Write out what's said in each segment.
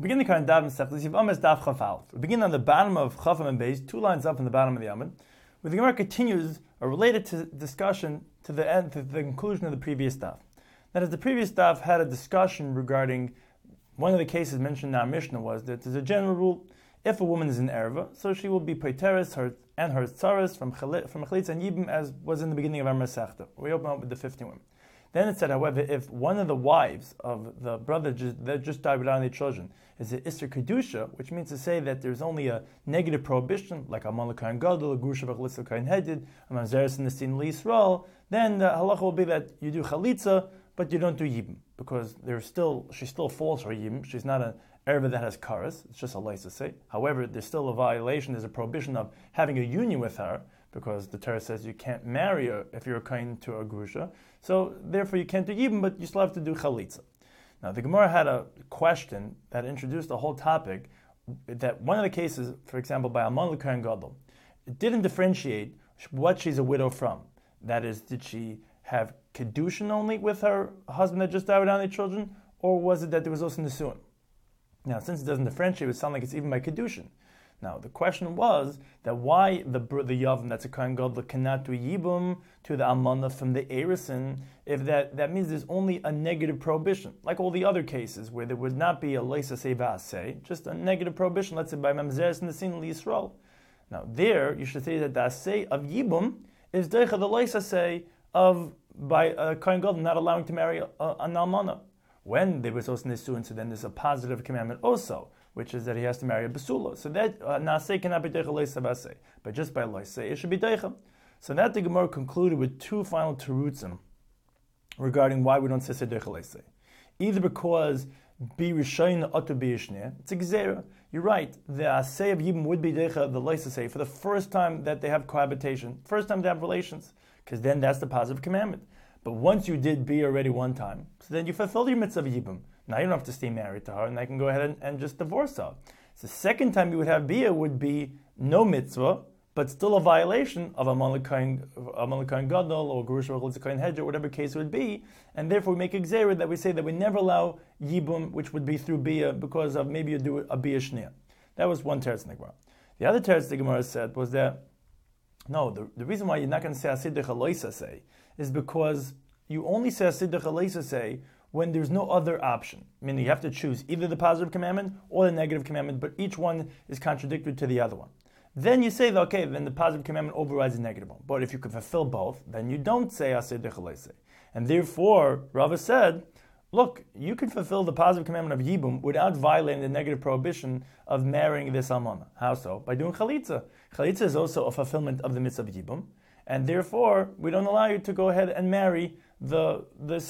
begin the current Daf Masechtas Yevamos Daf Chaf Aleph. We begin on the bottom of Chaf and Beis, 2 lines up in the bottom of the Amud, where the Gemara continues a related discussion to the end, to the conclusion of the previous Daf. That is, the previous Daf had a discussion regarding one of the cases mentioned in our Mishnah was that there's a general rule: if a woman is in erva, so she will be paiteres and her tzaras from Chalitza and Yibum, as was in the beginning of our Masechta. We open up with the 15 women. Then it said, however, if one of the wives of the brother that just died without any children is an Isser Kedusha, which means to say that there's only a negative prohibition, like Amal Kain Gadol, a Grusha B'Chalitza Kain Hedid, a Mamzeres in the Sin L'Yisrael, then the halacha will be that you do Chalitza, but you don't do Yibum, because she still falls for Yibum. She's not an erva that has karas, it's just a leisa say. However, there's still a violation, there's a prohibition of having a union with her, because the Torah says you can't marry her if you're kind to a grusha. So therefore you can't do Yibum, but you still have to do Chalitza. Now the Gemara had a question that introduced the whole topic, that one of the cases, for example, by Alman L'Kohen Gadol, it didn't differentiate what she's a widow from. That is, did she have Kedushin only with her husband that just died without any children, or was it that there was also Nisuin? Now, since it doesn't differentiate, it would sound like it's even by Kedushin. Now, the question was that why the Yavam, that's a Kohen Gadol, cannot do Yibum to the Almana from the Erisin, if that means there's only a negative prohibition, like all the other cases where there would not be a Leisa Seva, just a negative prohibition, let's say by Mamzeres in the Sin L'Yisrael. Now, there, you should say that the Asay of Yibum is Deicha the Leisa of by a Kohen Gadol not allowing to marry an Almana. When there was also Nisuin, so then there's a positive commandment also, which is that he has to marry a Basula. So that Naseh cannot be Deicha Leisa Vaseh, but just by Leisa it should be Deicha. So that the Gemara concluded with two final terutzim regarding why we don't say Deicha Leisa. Either because Bi Rishayna Otu Bi Yishneah, it's a Gezerah. You're right, the Aseh of Yibum would be Deicha, the Leisa say, for the first time that they have cohabitation, first time they have relations, because then that's the positive commandment. But once you did be already one time, so then you fulfilled your mitzvah of Yibum. Now you don't have to stay married to her, and I can go ahead and just divorce her. So the second time you would have bia would be no mitzvah, but still a violation of Amal Kain Gadol or Grusha B'Chalitza Kain Hedger, whatever case it would be, and therefore we make a gzera that we say that we never allow Yibum, which would be through bia, because of maybe you do a bia shnia. That was one teretz in the Gemara. The other teretz the Gemara said was that no, the reason why you're not going to say Asidach Aloisa say is because you only say Asidach Aloisa say when there's no other option. Meaning you have to choose either the positive commandment or the negative commandment, but each one is contradictory to the other one. Then you say, okay, then the positive commandment overrides the negative one. But if you can fulfill both, then you don't say Asidach Aloisa. And therefore, Rava said, look, you can fulfill the positive commandment of Yibum without violating the negative prohibition of marrying this almana. How so? By doing Chalitza. Chalitza is also a fulfillment of the mitzvah of Yibum, and therefore we don't allow you to go ahead and marry this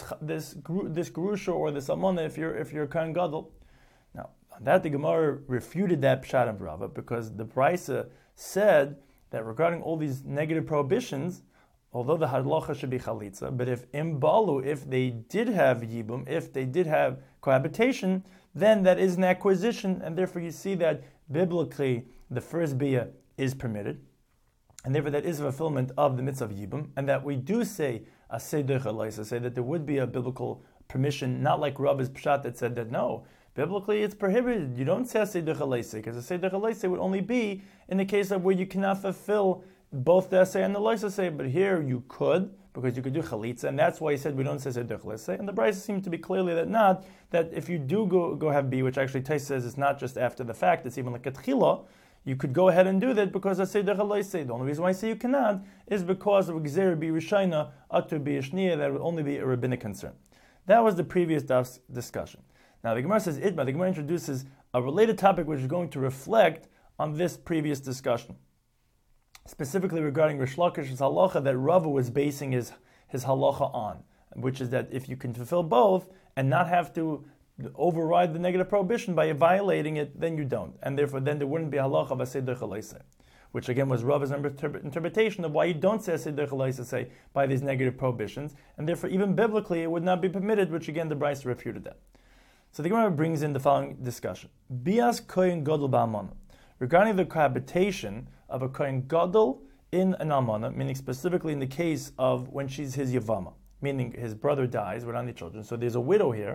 grusha or this almana if you're a Kohen Gadol. Now, on that the Gemara refuted that pshat of Rava, because the Brisa said that regarding all these negative prohibitions, although the halacha should be chalitza, but if imbalu, if they did have yibum, if they did have cohabitation, then that is an acquisition, and therefore you see that biblically the first bia is permitted, and therefore that is a fulfillment of the mitzvah of yibum, and that we do say aseh deicha, say that there would be a biblical permission, not like Rabbi's pshat that said that no, biblically it's prohibited. You don't say aseh deicha, because aseh deicha would only be in the case of where you cannot fulfill both the essay and the loisa say, but here you could, because you could do chalitza, and that's why he said we don't say sedech. And the Brisa seems to be clearly that if you do go have b, which actually Tais says it's not just after the fact, it's even like a tchila, you could go ahead and do that because I say sedech. The only reason why I say you cannot is because of gzer bi rishayna atu bi yishniya, that would only be a rabbinic concern. That was the previous discussion. Now the Gemara says Idma. The Gemara introduces a related topic which is going to reflect on this previous discussion, specifically regarding Rish Lakish's halacha that Rava was basing his halacha on, which is that if you can fulfill both and not have to override the negative prohibition by violating it, then you don't. And therefore then there wouldn't be halacha of aseh deicha leisa, which again was Rava's interpretation of why you don't say aseh deicha leisa by these negative prohibitions, and therefore even biblically it would not be permitted, which again the Brisa refuted that. So the Gemara brings in the following discussion. Bias kohen gadol ba'almana. Regarding the cohabitation of a Kohen Gadol in an Almana, meaning specifically in the case of when she's his Yavama, meaning his brother dies without any children. So there's a widow here.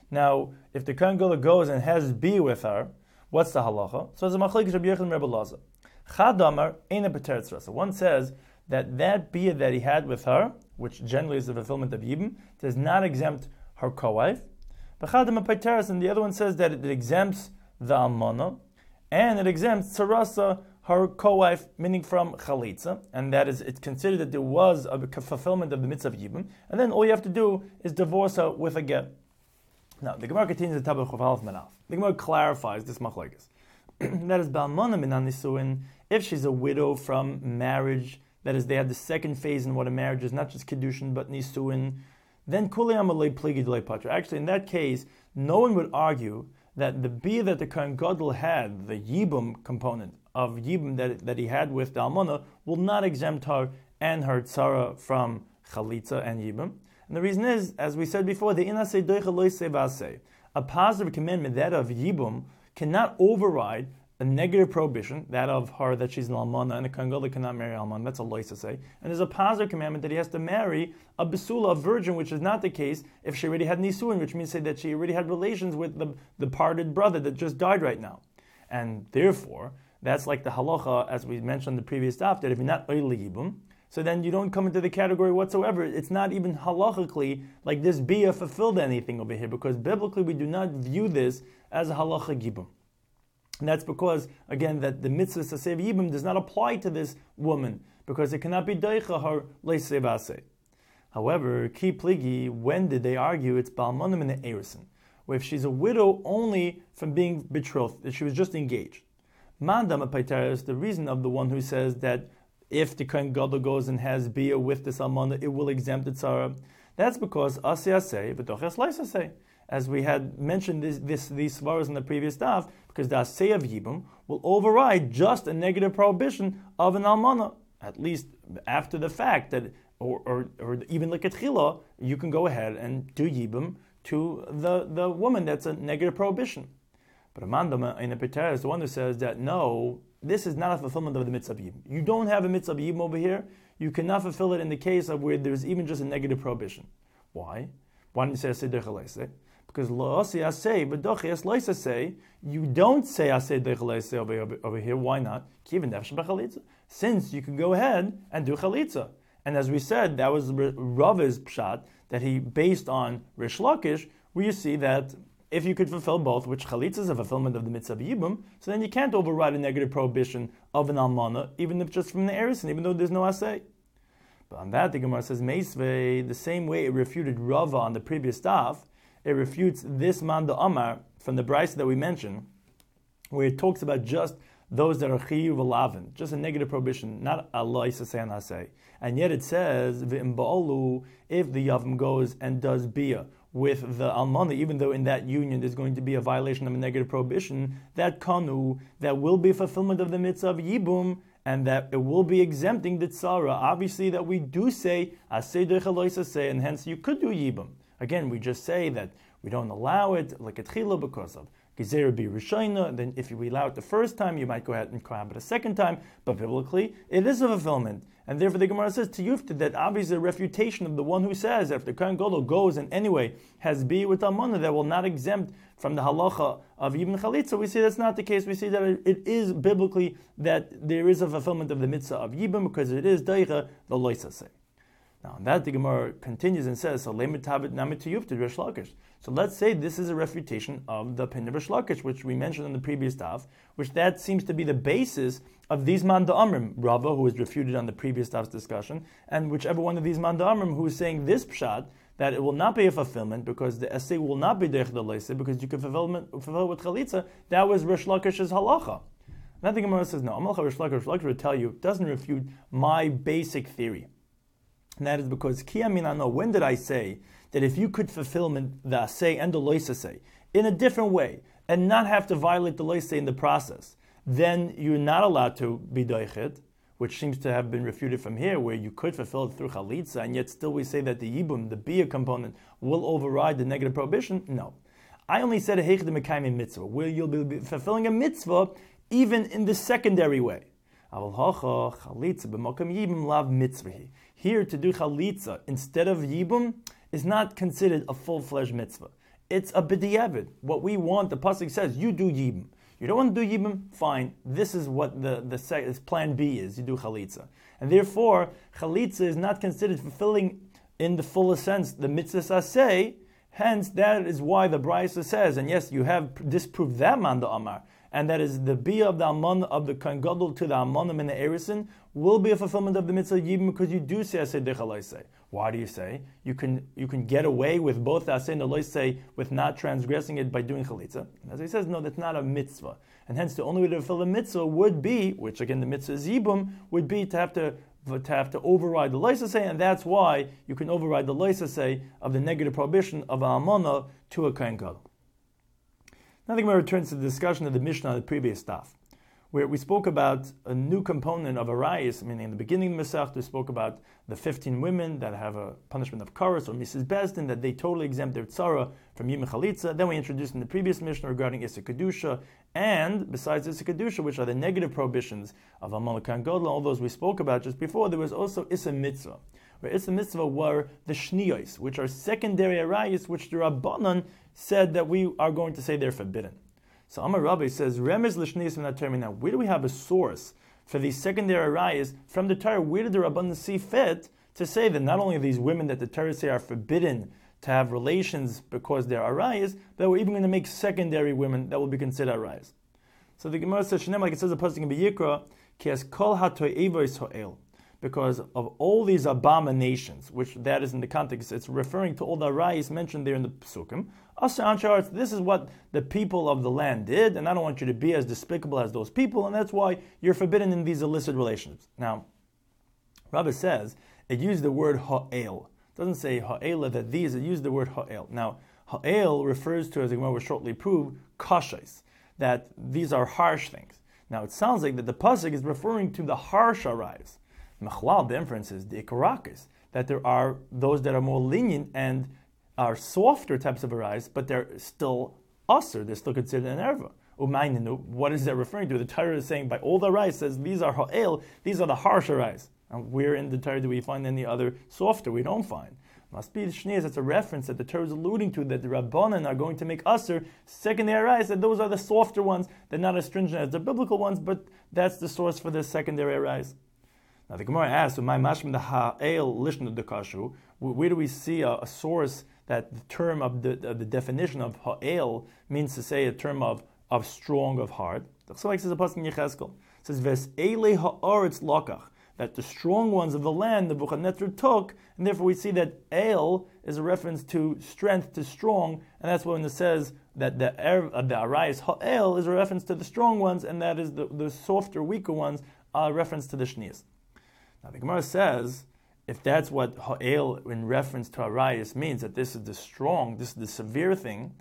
Now, if the Kohen Gadol goes and has bia with her, what's the halacha? So it's a machlekes Rabbi Yochanan and Rabbi Elazar. Chad Amar ein a b'teretz rasa. One says that bia that he had with her, which generally is the fulfillment of yibum, does not exempt her co-wife. But Chad Amar b'teretz, and the other one says that it exempts the almana, and it exempts tzarasa, her co-wife, meaning from chalitza, and that is, it's considered that there was a fulfillment of the mitzvah of yibum, and then all you have to do is divorce her with a get. Now, the Gemara continues the Tabach of Half Menaf. The Gemara clarifies this machlekes. That is, Ba'almana minan nisuin, if she's a widow from marriage, that is, they had the second phase in what a marriage is, not just kedushin, but nisuin, then kuli amalei pligi delei patra. Actually, in that case, no one would argue that the bia that the Kohen Gadol had, the yibum component of yibum that he had with the almana, will not exempt her and her tzara from chalitza and yibum. And the reason is, as we said before, the inasei doicha loy sevasei. A positive commandment, that of yibum, cannot override a negative prohibition, that of her that she's an almana, and a Kohen Gadol cannot marry almana. That's a loisa say. And there's a positive commandment that he has to marry a besula, a virgin, which is not the case if she already had nisuin, which means that she already had relations with the parted brother that just died right now. And therefore, that's like the halacha, as we mentioned in the previous daf, that if you're not oily yibum, so then you don't come into the category whatsoever. It's not even halachically like this bia fulfilled anything over here, because biblically we do not view this as a halacha yibum. And that's because, again, that the mitzvah sasev yibum does not apply to this woman, because it cannot be daicha her leisevase. However, ki pligi, when did they argue it's balmanim in the erison, where if she's a widow only from being betrothed, that she was just engaged. Mandam apaitaris, the reason of the one who says that if the Kohen Gadol goes and has bia with this almana, it will exempt the tzara. That's because aseh aseh v'toches leisaseh. As we had mentioned these svaras in the previous daf, because the aseh of yibum will override just a negative prohibition of an almana, at least after the fact that, or even like a tchila, you can go ahead and do yibum to the woman. That's a negative prohibition. But Amanda in the Peter is the one who says that no, this is not a fulfillment of the mitzvah of yibum. You don't have a mitzvah of yibum over here. You cannot fulfill it in the case of where there's even just a negative prohibition. Why? Why don't you say aseh dechaleise? Because lo aseh aseh v'dochi es lois aseh. You don't say aseh dechaleise over here. Why not? Kivin nefesh b'chalitza. Since you can go ahead and do chalitza. And as we said, that was Rava's pshat that he based on Rish Lakish, where you see that if you could fulfill both, which chalitza is a fulfillment of the mitzvah of yibum, so then you can't override a negative prohibition of an almana, even if just from the erison, even though there's no aseh. But on that, the Gemara says, Meisvei, the same way it refuted Rava on the previous daf, it refutes this Manda Amar from the Brisa that we mentioned, where it talks about just those that are chiyuv alavin, just a negative prohibition, not Allah isaseh and aseh. And yet it says, V'im ba'olu, if the yavam goes and does bia with the almana, even though in that union there's going to be a violation of a negative prohibition, that kanu, that will be fulfillment of the mitzvah of yibum, and that it will be exempting the tzara. Obviously that we do say, aseh dechalois aseh, and hence you could do yibum. Again, we just say that we don't allow it, like a tchila, because of Gezer be Rishayna, then if we allow it the first time, you might go ahead and cohabit a second time, but biblically, it is a fulfillment. And therefore the Gemara says to Yufta that obviously a refutation of the one who says that if the Kohen Gadol goes and anyway has bia with almana, that will not exempt from the halacha of even chalitza. We say that's not the case. We say that it is biblically that there is a fulfillment of the mitzvah of yibum, because it is daicha the loisaseh. Now, on that the Gemara continues and says, so let's say this is a refutation of the opinion of Rish Lakish, which we mentioned in the previous daf, which that seems to be the basis of these Manda Amrim, Rava, who was refuted on the previous daf's discussion, and whichever one of these Manda Amrim who is saying this pshat, that it will not be a fulfillment, because the essay will not be derech the leise, because you can fulfill it with chalitza, that was Rish Lakish's halacha. Now the Gemara says, no, Amalcha Rish Lakish would tell you, it doesn't refute my basic theory. And that is because when did I say that if you could fulfill the aseh and the lois aseh in a different way and not have to violate the lois aseh in the process, then you're not allowed to be doichet, which seems to have been refuted from here, where you could fulfill it through chalitza, and yet still we say that the yibum, the bia component, will override the negative prohibition. No, I only said a heichad mekayim mitzvah, where you'll be fulfilling a mitzvah even in the secondary way. Here, to do chalitza instead of yibum is not considered a full-fledged mitzvah. it's a b'diavad. What we want, the pasuk says, you do yibum. You don't want to do yibum? Fine. This is what the plan B is. You do chalitza. And therefore, chalitza is not considered fulfilling in the fullest sense the mitzvah aseh. Hence, that is why the Brisa says, and yes, you have disproved that man the Amar, and that is the bia of the Amon of the Kohen Gadol to the Amonim and the Erisin will be a fulfillment of the mitzvah yibum because you do say aseh dechalaiseh. Why do you say you can get away with both the aseh and the loiseh with not transgressing it by doing chalitza? And as he says, no, that's not a mitzvah, and hence the only way to fulfill a mitzvah would be, which again the mitzvah is yibum, would be to have to override the loisaseh, and that's why you can override the loisaseh of the negative prohibition of Amona to a Kohen Gadol. Now the Gemara returns to the discussion of the Mishnah, the previous stuff, where we spoke about a new component of arayis, meaning in the beginning of the Masech, we spoke about the 15 women that have a punishment of karas or Mrs. Bezdin, that they totally exempt their tzara from Yim Chalitza. Then we introduced in the previous Mishnah regarding Issa Kedusha, and besides Issa Kedusha, which are the negative prohibitions of Amon Kohen Gadol, all those we spoke about just before, there was also Issa Mitzvah, where Issa Mitzvah were the Shniyos, which are secondary arayis, which the Rabbanan said that we are going to say they're forbidden. So Amar Rabbi says, Remez l'shniyos min ha-Torah. Now, where do we have a source for these secondary arayas from the Torah? Where did the Rabbanan see fit to say that not only are these women that the Torah say are forbidden to have relations because they're arayas, but we're even going to make secondary women that will be considered arayas? So the Gemara says, like it says in the pasuk in Vayikra, ki as kol ha-to'evos ha'el. Because of all these abominations, which that is in the context, it's referring to all the arayas mentioned there in the Pesukim. This is what the people of the land did, and I don't want you to be as despicable as those people, and that's why you're forbidden in these illicit relations. Now, Rabbi says, it used the word ha'el. It doesn't say ha'ela that these, it used the word ha'el. Now, ha'el refers to, as the Gemara will shortly prove, kashais, that these are harsh things. Now, it sounds like that the pasuk is referring to the harsh arayas. Mechlal, the inference is the ikarakis, that there are those that are more lenient and are softer types of arayas, but they're still usher, they're still considered an erva. Umayninu, what is that referring to? The Torah is saying by all the arayas says these are ha'el, these are the harsh arayas. And where in the Torah do we find any other softer? We don't find. Must be the Shniyas, it's a reference that the Torah is alluding to, that the Rabbanan are going to make usher secondary arayas, that those are the softer ones, they're not as stringent as the biblical ones, but that's the source for the secondary arayas. Now the Gemara asks, "My mashma the ha'el lishna dekashu." Where do we see a source that the term of the definition of ha'el means to say a term of strong, of hard? So like says a pasuk in Yechezkel, it says ves ele ha'aretz lakach, that the strong ones of the land the Nebuchadnezzar took, and therefore we see that el is a reference to strength, to strong, and that's when it says that the arayis ha'el is a reference to the strong ones, and that is the softer, weaker ones, a reference to the shniyas. Now the Gemara says, if that's what ha'el in reference to arayis means, that this is the strong, this is the severe thing,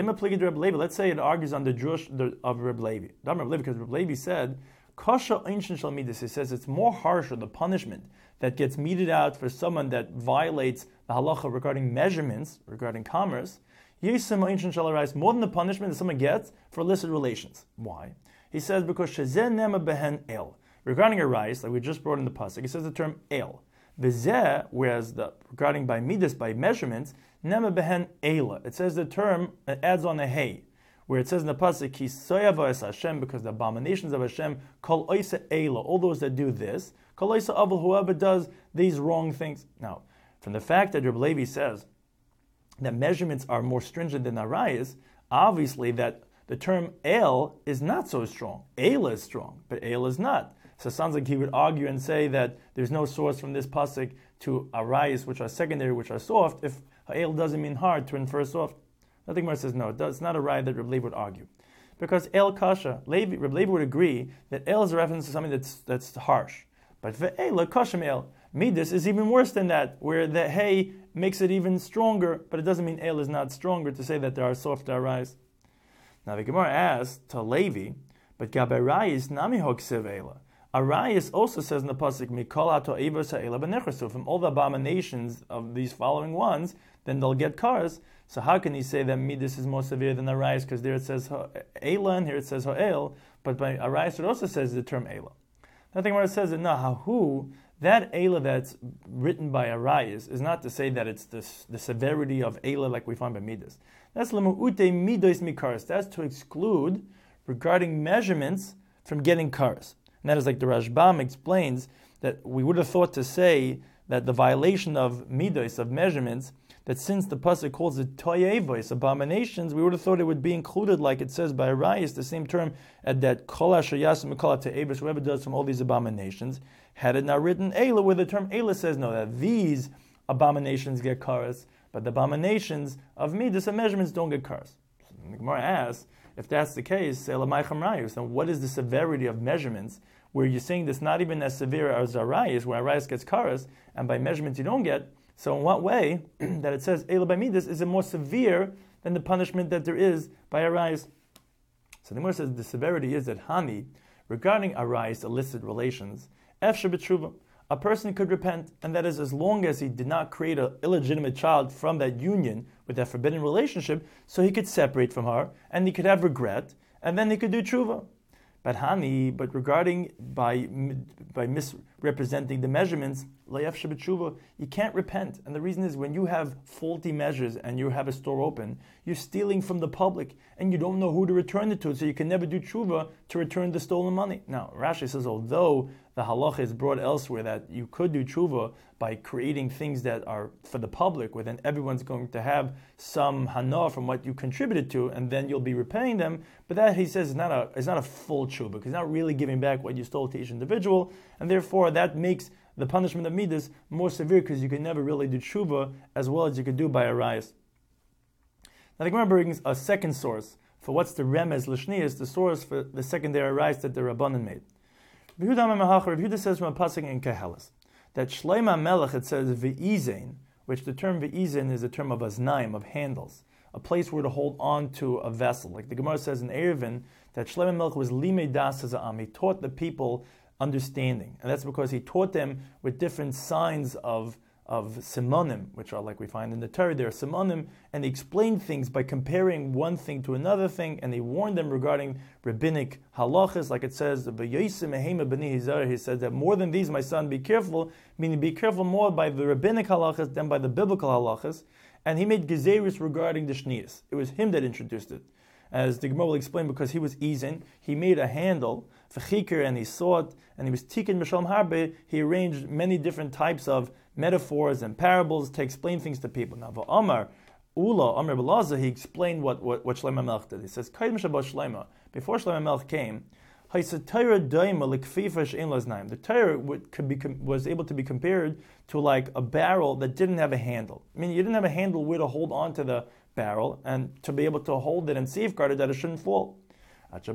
let's say it argues on the Jewish of Reb Levi. Because Reb Levi said, Kasha ancient shal midas, he says it's more harsher, the punishment that gets meted out for someone that violates the halacha regarding measurements, regarding commerce, Yisem ancient shal arayis, more than the punishment that someone gets for illicit relations. Why? He says, because shezen nema behen el. Regarding arayis, like we just brought in the pasuk, it says the term el. V'zeh, whereas regarding by midas, by measurements, nema behen ela. It says the term, it adds on a hey, where it says in the pasuk, ki soyava es Hashem, because the abominations of Hashem, kol oisa ela, all those that do this, kol oisa avol, whoever does these wrong things. Now, from the fact that Reb Levi says that measurements are more stringent than arayis, obviously that the term el is not so strong. Ela is strong, but el is not. So it sounds like he would argue and say that there's no source from this pasuk to arayis, which are secondary, which are soft, if el doesn't mean hard to infer soft. I think Gemara says no, it's not a raya that Reb Levi would argue. Because el kasha, Reb Levi would agree that el is a reference to something that's harsh. But ve'ela kashem el, midas is even worse than that, where the hey makes it even stronger, but it doesn't mean el is not stronger to say that there are softer arayis. Now the Gemara asks to Levi, but gaberayis nami hoksev ela. Arayis also says in the pasuk, "Mikol ato evos ha'ela b'nechrasu." From all the abominations of these following ones, then they'll get cars. So how can he say that midas is more severe than arayis? Because there it says ela and here it says ha'el, but by arayis it also says the term ela. Nothing where it says it. No, that ela that's written by arayis is not to say that it's the severity of ela like we find by midas. That's lemu'ute midos mikaras. That's to exclude regarding measurements from getting karas. And that is like the Rashbam explains that we would have thought to say that the violation of midos, of measurements, that since the pasuk calls it toyevos, abominations, we would have thought it would be included, like it says by Arayis, the same term, at that kol asher yasim mikol te'ebus, whoever does from all these abominations. Had it not written Eila, where the term Eila says no, that these abominations get karas, but the abominations of midas and measurements don't get karas. So the Gemara asks, if that's the case, then what is the severity of measurements, where you're saying this not even as severe as Arayis, where Arayis gets karas, and by measurements you don't get? So in what way that it says Eila by midas is it more severe than the punishment that there is by Arayis? So the Gemara says the severity is that Hani, regarding Arayis, illicit relations, Efshar b'tshuva, a person could repent, and that is as long as he did not create an illegitimate child from that union with that forbidden relationship, so he could separate from her, and he could have regret, and then he could do tshuva. But regarding by misrepresenting the measurements, you can't repent. And the reason is when you have faulty measures and you have a store open, you're stealing from the public and you don't know who to return it to, so you can never do tshuva to return the stolen money. Now, Rashi says, although the halacha is brought elsewhere that you could do tshuva by creating things that are for the public, where then everyone's going to have some hana from what you contributed to, and then you'll be repaying them. But that, he says, is not a full tshuva, because he's not really giving back what you stole to each individual, and therefore that makes the punishment of midas more severe, because you can never really do tshuva as well as you could do by Arayis. Now the Gemara brings a second source for what's the remez l'shnius, the source for the secondary Arayis that the Rabbanan made. Rav Yehuda says from a pasuk in Kehelis that Shlomo Melech, it says ve'izen, which the term ve'izen is a term of aznaim, of handles, a place where to hold on to a vessel. Like the Gemara says in Eruvin that Shlomo Melech was limei das ha'am. He taught the people understanding, and that's because he taught them with different signs of simonim, which are like we find in the Torah. There are simonim, and he explained things by comparing one thing to another thing, and he warned them regarding rabbinic halachas, like it says, he says that more than these, my son, be careful, meaning be careful more by the rabbinic halachas than by the biblical halachas, and he made gezerus regarding the shnius. It was him that introduced it. As the Gemara will explain, because he was easing, he made a handle, v'chikr, and he saw it, and he was tikkun b'shalom harbe. He arranged many different types of metaphors and parables to explain things to people. Now, Amar Belaza, he explained what Shlomo Melech did. He says, before Shlomo Melech came, the Torah was able to be compared to like a barrel that didn't have a handle. I mean, you didn't have a handle where to hold on to the barrel and to be able to hold it and safeguard it that it shouldn't fall. Until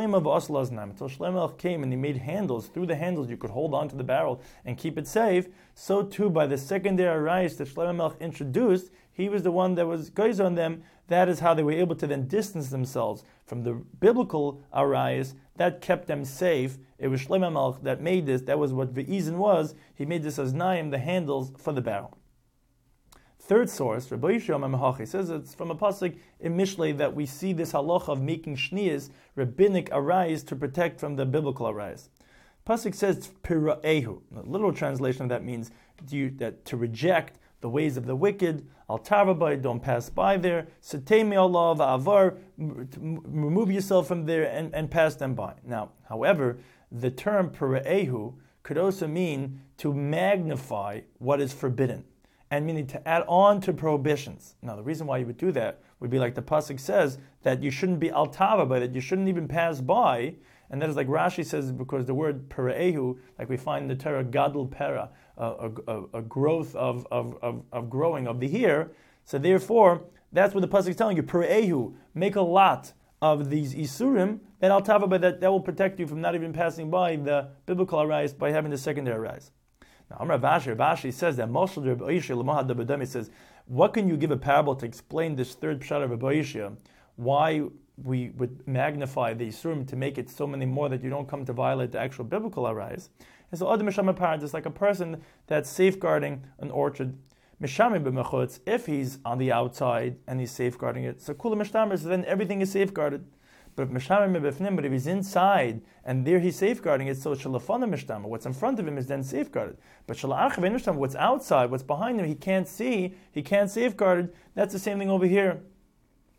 Shlomo came and he made handles. Through the handles you could hold on to the barrel and keep it safe. So too by the secondary Arayis that Shlomo Melech introduced, he was the one that was goes on them. That is how they were able to then distance themselves from the biblical Arayis that kept them safe. It was Shlomo Melech that made this. That was what Ve'izin was. He made this as Naim, the handles for the barrel. Third source, Rabbi Yishmael says it's from a pasuk in Mishlei that we see this halacha of making shnias, rabbinic arayis, to protect from the biblical arayis. Pasuk says pira'ehu. The literal translation of that means that to reject the ways of the wicked, al tarabai, don't pass by there, satemi Allah va'avar, remove yourself from there and pass them by. Now, however, the term pira'ehu could also mean to magnify what is forbidden, and meaning to add on to prohibitions. Now, the reason why you would do that would be like the pasuk says, that you shouldn't be al tava, that you shouldn't even pass by, and that is like Rashi says, because the word pera'ehu, like we find in the Torah, gadol pera, a growth of growing of the hair. So therefore, that's what the pasuk is telling you, pera'ehu, make a lot of these isurim, that al tava, that will protect you from not even passing by the biblical arayis by having the secondary arayis. Now, Rashi says that Moshe Rabbi Oishia L'Mahad Dabadami says, what can you give a parable to explain this third pshat of Rabbi Oishia? Why we would magnify the Yisurim to make it so many more that you don't come to violate the actual biblical arayis? And so Adam Misham Parent is like a person that's safeguarding an orchard. Mishami b'mechutz, if he's on the outside and he's safeguarding it, so kula mishtamer, so then everything is safeguarded. But if he's inside and there he's safeguarding it, so shalafana mishtama, what's in front of him is then safeguarded. But shalachavain mishtama, what's outside, what's behind him, he can't see, he can't safeguard it. That's the same thing over here.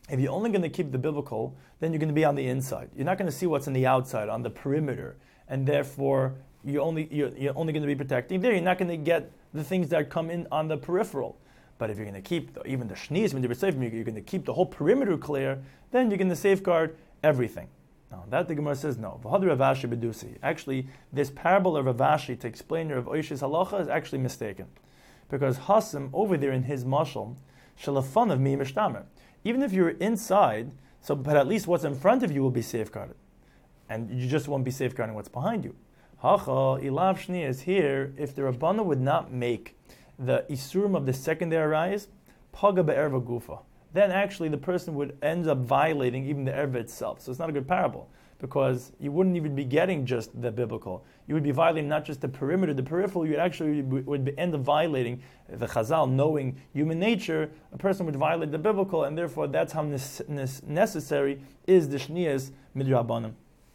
If you're only going to keep the biblical, then you're going to be on the inside. You're not going to see what's on the outside, on the perimeter, and therefore you're only going to be protecting there. You're not going to get the things that come in on the peripheral. But if you're going to keep even the shnias, when you're going to keep the whole perimeter clear, then you're going to safeguard everything. Now, that the Gemara says no. Actually, this parable of Rav Ashi to explain Rav Oish's halacha is actually mistaken, because Hasim over there in his mashal shalafan of mi mishtamer. Even if you're inside, but at least what's in front of you will be safeguarded, and you just won't be safeguarding what's behind you. Hacha ilav shnias here. If the Rabbana would not make the isurim of the secondary rise, paga be'erva gufa, then actually the person would end up violating even the erva itself. So it's not a good parable, because you wouldn't even be getting just the biblical. You would be violating not just the perimeter, the peripheral. You actually would end up violating the Chazal, knowing human nature. A person would violate the biblical, and therefore that's how necessary is the shnias midrabanim.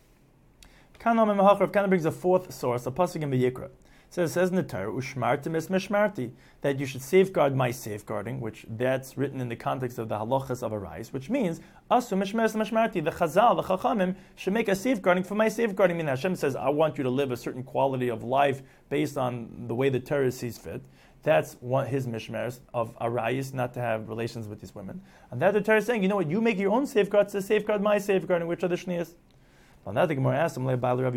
Kana brings a fourth source, a pasuk in Vayikra. It says in the Torah, Ushmartim es mishmarti, that you should safeguard my safeguarding, which that's written in the context of the halachas of a rise, which means Asu mishmeres mishmarti, the Chazal, the Chachamim, should make a safeguarding for my safeguarding. I mean, Hashem says, I want you to live a certain quality of life based on the way the Torah sees fit. That's his mishmeres of arayis, not to have relations with these women. And that the Torah is saying, you know what, you make your own safeguards to safeguard my safeguarding, which are the shniyas. Well, now the Gemara asks him,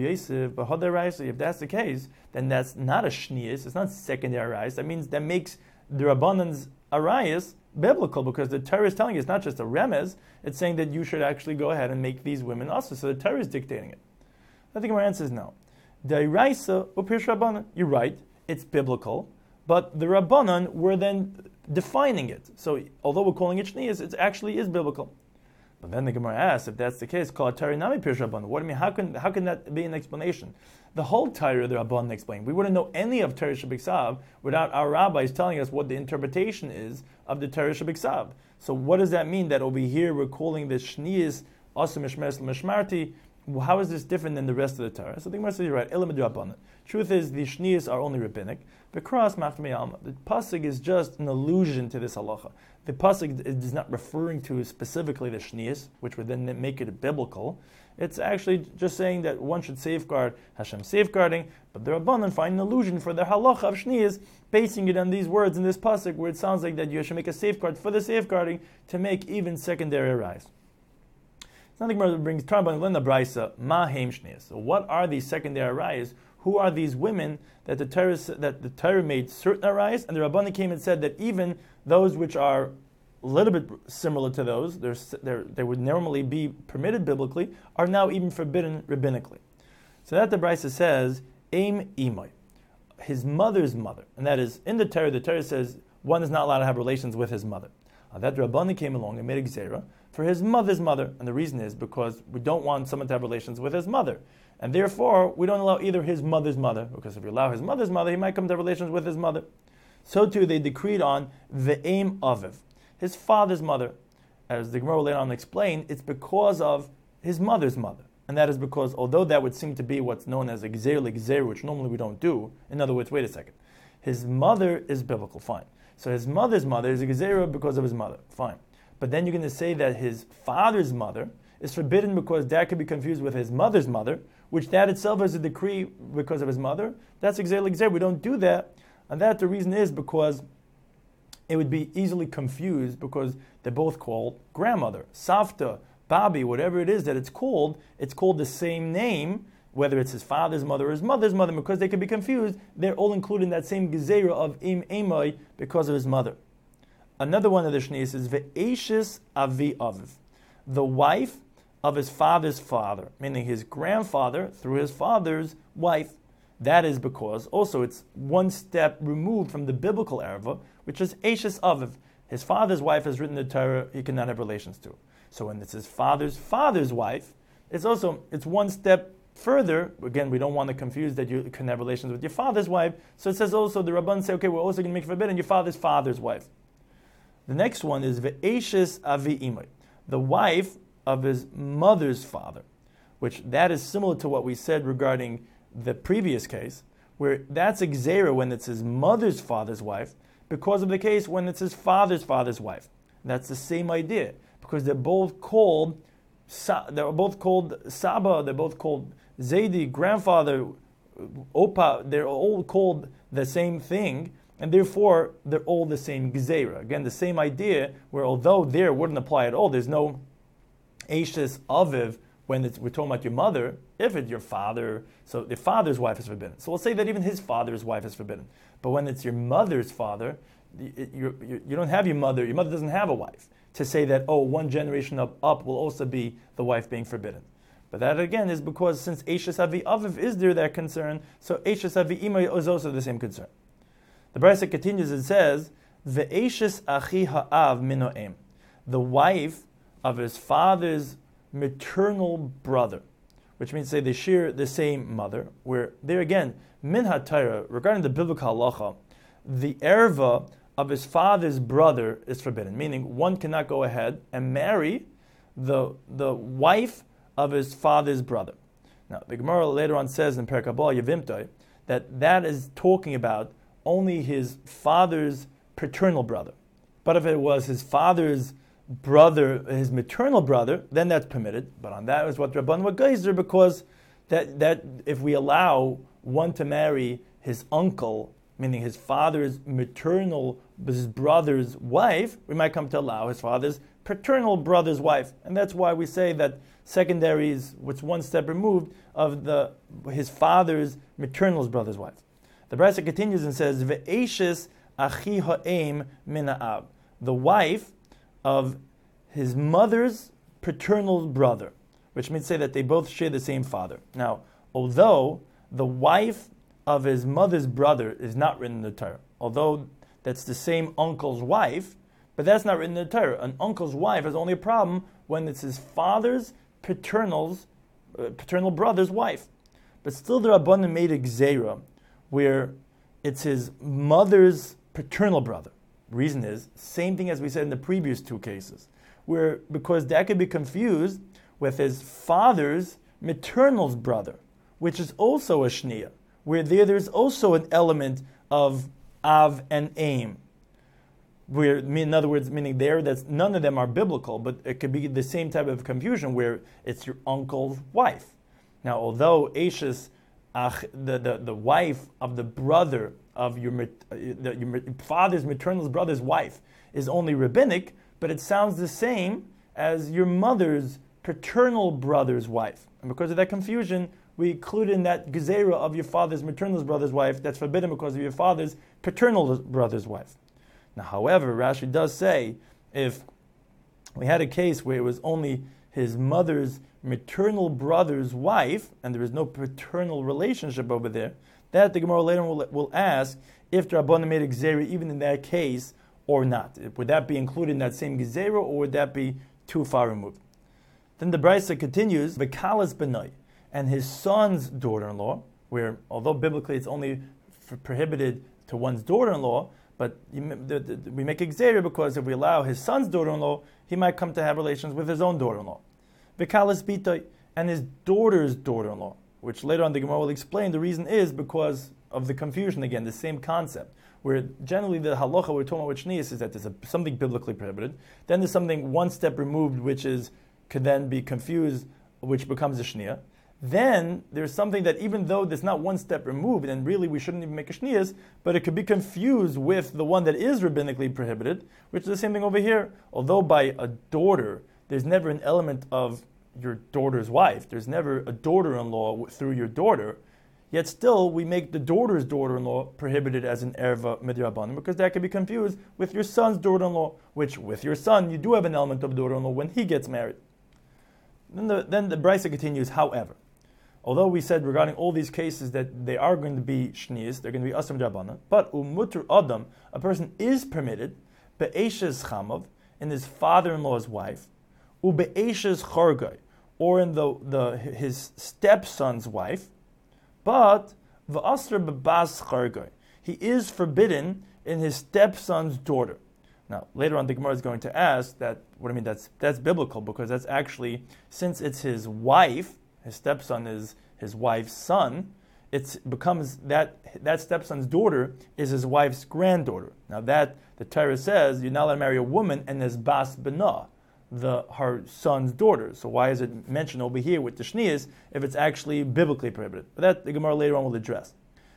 if that's the case, then that's not a shnias, it's not secondary arayis. That makes the Rabbanan's arayis biblical, because the Torah is telling you it's not just a remez, it's saying that you should actually go ahead and make these women also. So the Torah is dictating it. I think Gemara answers no. The Iraisa upirsh Rabbanan, you're right, it's biblical, but the Rabbanan were then defining it. So although we're calling it shnias, it actually is biblical. But then the Gemara asks, if that's the case, call it Torah nami pirsh Rabbanan. What do you mean? How can that be an explanation? The whole Torah the Rabbanan explained. We wouldn't know any of Torah Shabbat without our rabbis telling us what the interpretation is of the Torah Shabbat. So what does that mean that over here we're calling the shnias asu mishmeres l'mishmarti? How is this different than the rest of the Torah? So the Gemara says, you're right. Elam Rabbanan. Truth is, the shnias are only rabbinic. The cross mafmei alma. The pasuk is just an allusion to this halacha. The pasuk is not referring to specifically the shnias, which would then make it biblical. It's actually just saying that one should safeguard Hashem's safeguarding, but the Rabbanan find an allusion for their halacha of shnias, basing it on these words in this pasuk, where it sounds like that you should make a safeguard for the safeguarding to make even secondary arise. Now the Gemara brings Tarban Lenda Braisa Ma Heim Shnias. So what are these secondary arayas? Who are these women that the Torah made certain arayas, and the Rabbanan came and said that even those which are a little bit similar to those, they would normally be permitted biblically, are now even forbidden rabbinically. So that the Braisa says Aim Imai, his mother's mother, and that is in the Torah says one is not allowed to have relations with his mother. That Rabbanan came along and made a gzera for his mother's mother, and the reason is because we don't want someone to have relations with his mother, and therefore we don't allow either his mother's mother, because if you allow his mother's mother, he might come to have relations with his mother. So too they decreed on the aim aviv, his father's mother. As the Gemara will later on explain, it's because of his mother's mother, and that is because although that would seem to be what's known as a gzer, which normally we don't do. In other words, wait a second, his mother is biblical, fine. So his mother's mother is a gezerah because of his mother, fine. But then you're going to say that his father's mother is forbidden because that could be confused with his mother's mother, which that itself is a decree because of his mother. That's gezerah. We don't do that. And that the reason is because it would be easily confused because they're both called grandmother, savta, babi, whatever it is that it's called the same name, whether it's his father's mother or his mother's mother, because they could be confused, they're all included in that same gezerah of im emai because of his mother. Another one of the shnias is ve'eshes avi aviv, the wife of his father's father, meaning his grandfather through his father's wife. That is because also it's one step removed from the biblical erva, which is eshes aviv. His father's wife has written the Torah he cannot have relations to. So when it's his father's wife, it's one step further. Again, we don't want to confuse that you can have relations with your father's wife. So it says also, the Rabban say, okay, we're also going to make forbidden your father's wife. The next one is ve'eshes avi imay, the wife of his mother's father, which that is similar to what we said regarding the previous case, where that's a gzera when it's his mother's father's wife, because of the case when it's his father's wife. That's the same idea. because they're both called Saba, they're both called Zaidi, grandfather, Opa. They're all called the same thing, and therefore they're all the same Gezerah. Again, the same idea, where although there wouldn't apply at all, there's no Eishes Aviv when we're talking about your mother. If it's your father, so the father's wife is forbidden. So we'll say that even his father's wife is forbidden. But when it's your mother's father, you don't have your mother doesn't have a wife, to say that, one generation up will also be the wife being forbidden. But that again is because since Eishes Avi Aviv is there that concern, so Eishes Avi Ima is also the same concern. The Brisa continues and says, Ve'eshes achi ha'av mino'em, the wife of his father's maternal brother, which means say they share the same mother, where there again, min ha'Torah, regarding the biblical halacha, the erva of his father's brother is forbidden, meaning one cannot go ahead and marry the wife of his father's brother. Now, the Gemara later on says in Perek Haba Yevimtoi that is talking about only his father's paternal brother. But if it was his father's brother, his maternal brother, then that's permitted. But on that is what Rabban were geyser, because that if we allow one to marry his uncle, meaning his father's his brother's wife, we might come to allow his father's paternal brother's wife. And that's why we say that secondary is what's one step removed of his father's maternal brother's wife. The Brisa continues and says, Ve'eshes achi ha'em min ha'av, the wife of his mother's paternal brother, which means say that they both share the same father. Now, although the wife of his mother's brother is not written in the Torah, although that's the same uncle's wife, but that's not written in the Torah. An uncle's wife has only a problem when it's his father's paternal brother's wife. But still the Rabbanan made a gzeira where it's his mother's paternal brother. Reason is, same thing as we said in the previous two cases, because that could be confused with his father's maternal brother, which is also a shnia, where there's also an element of av and aim. Where, in other words, meaning that's none of them are biblical, but it could be the same type of confusion where it's your uncle's wife. Now, although Eishes, the wife of the brother of your father's maternal brother's wife is only rabbinic, but it sounds the same as your mother's paternal brother's wife. And because of that confusion, we include in that gezerah of your father's maternal brother's wife that's forbidden because of your father's paternal brother's wife. Now, however, Rashi does say if we had a case where it was only his mother's maternal brother's wife, and there is no paternal relationship over there, that the Gemara later will ask if the Rabbanan made a gezerah even in that case or not. Would that be included in that same gezerah, or would that be too far removed? Then the Brisa continues, V'kalas benoi, and his son's daughter-in-law, where although biblically it's only prohibited to one's daughter-in-law, but we make a gezerah because if we allow his son's daughter-in-law, he might come to have relations with his own daughter-in-law. V'kalas bitoi, and his daughter's daughter-in-law, which later on the Gemara will explain the reason is because of the confusion again, the same concept, where generally the halacha we're talking about with shnius is that there's something biblically prohibited, then there's something one step removed which could then be confused, which becomes a shnia. Then there's something that even though there's not one step removed, and really we shouldn't even make a shnius, but it could be confused with the one that is rabbinically prohibited, which is the same thing over here. Although by a daughter, there's never an element of your daughter's wife. There's never a daughter-in-law through your daughter. Yet still, we make the daughter's daughter-in-law prohibited as an erva midrabanan, because that could be confused with your son's daughter-in-law, which with your son, you do have an element of daughter-in-law when he gets married. Then the Brisa continues, however, although we said regarding all these cases that they are going to be shnias, they're going to be asam drabanan, but umutur adam, a person is permitted, be'eshes chamav, in his father-in-law's wife, ube'eshes chorgai, or in his stepson's wife, but v'asr bebas chorgai, he is forbidden in his stepson's daughter. Now, later on, the Gemara is going to ask that. What I mean, that's biblical, because that's actually, since it's his wife, his stepson is his wife's son, it becomes that stepson's daughter is his wife's granddaughter. Now that the Torah says you're not allowed to marry a woman and his bas benah, her son's daughter. So why is it mentioned over here with the Shnias if it's actually biblically prohibited? But that the Gemara later on will address.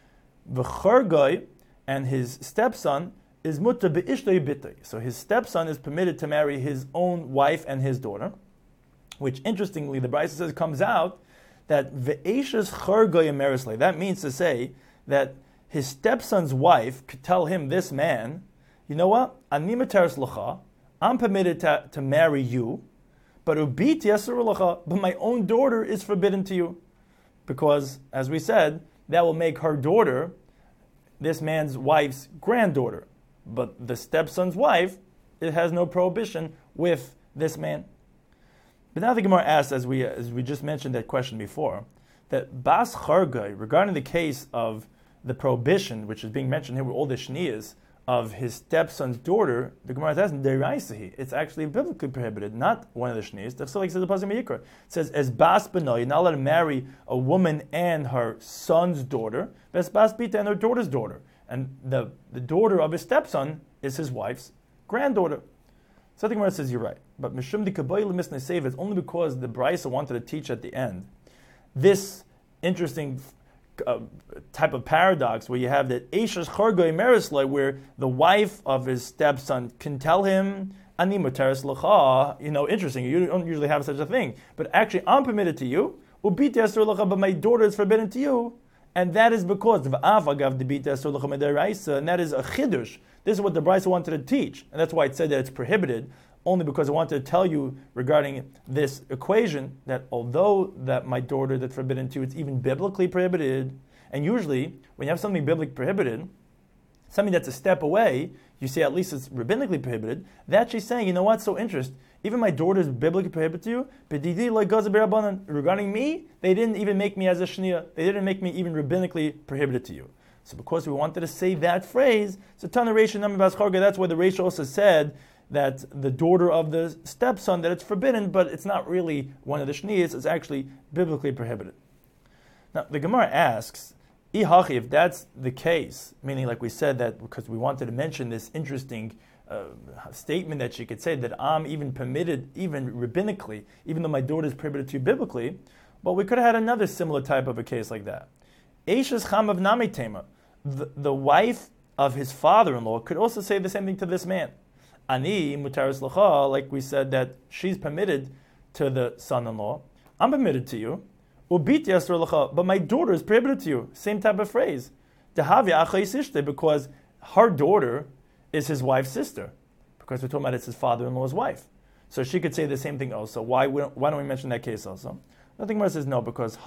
V'chargoi and his stepson is mutar be'ishtoi bitoi. So his stepson is permitted to marry his own wife and his daughter, which interestingly the Brisa says comes out that ve'eshes chargoi emerisle. That means to say that his stepson's wife could tell him, this man, you know what? Ani materes l'cha. I'm permitted to marry you, but ubit yasur l'cha. But my own daughter is forbidden to you, because, as we said, that will make her daughter this man's wife's granddaughter. But the stepson's wife, it has no prohibition with this man. But now the Gemara asks, as we just mentioned that question before, that bas chargai, regarding the case of the prohibition, which is being mentioned here with all the shniyas, of his stepson's daughter, the Gemara says, deraisahi. It's actually biblically prohibited, not one of the shniyas. That's like says the Pasuk Miyikra. It says, as bas beno, you're not allowed to marry a woman and her son's daughter, but as bas bita and her daughter's daughter. And the daughter of his stepson is his wife's granddaughter. So the Gemara says, you're right. But mishum di kabayil misnei save, it's only because the Brisa wanted to teach at the end this interesting type of paradox where you have that Eishes Chargoi Merisle, where the wife of his stepson can tell him, Ani Materes L'cha, interesting, you don't usually have such a thing, but actually I'm permitted to you, Ubit Yasur L'cha, but my daughter is forbidden to you, and that is because of Avagav Debit Yasur L'cha Mederaisa, and that is a Chidush. This is what the Brisa wanted to teach, and that's why it said that it's prohibited, only because I wanted to tell you regarding this equation that although that my daughter that's forbidden to you, it's even biblically prohibited. And usually, when you have something biblically prohibited, something that's a step away, you say at least it's rabbinically prohibited. That she's saying, you know what's so interesting? Even my daughter is biblically prohibited to you, but regarding me, they didn't even make me as a shnia. They didn't make me even rabbinically prohibited to you. So because we wanted to say that phrase, so Tana Reisha Nami Bas Charga, that's why the Reisha also said that the daughter of the stepson, that it's forbidden, but it's not really one of the shniyas, it's actually biblically prohibited. Now, the Gemara asks, Ihachi, if that's the case, meaning like we said that because we wanted to mention this interesting statement that she could say that I'm even permitted, even rabbinically, even though my daughter is prohibited to you biblically, well, we could have had another similar type of a case like that. Eishes Chamav Nami Tema, the wife of his father-in-law could also say the same thing to this man. Ani mutaris l'cha, like we said that she's permitted to the son-in-law. I'm permitted to you. Ubit yasur l'cha, but my daughter is prohibited to you. Same type of phrase. Dehavi achay sishte, because her daughter is his wife's sister. Because we're talking about it's his father-in-law's wife. So she could say the same thing also. Why don't we mention that case also? I think Mara says no, because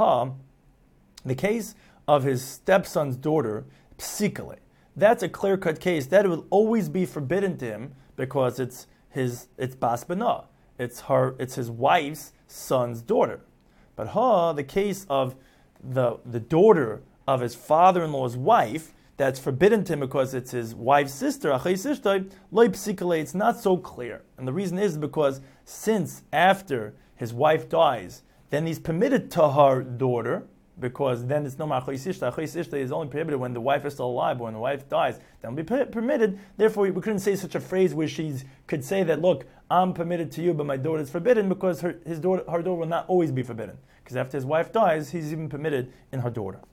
the case of his stepson's daughter, psikale, that's a clear-cut case. That it will always be forbidden to him because it's bas bana. It's his wife's son's daughter. But the case of the daughter of his father-in-law's wife, that's forbidden to him because it's his wife's sister, it's not so clear. And the reason is because since after his wife dies, then he's permitted to her daughter, because then it's no achay sishta. Achay sishta is only prohibited when the wife is still alive, but when the wife dies, then will be permitted. Therefore, we couldn't say such a phrase where she could say that, look, I'm permitted to you, but my daughter is forbidden, because her daughter will not always be forbidden. Because after his wife dies, he's even permitted in her daughter.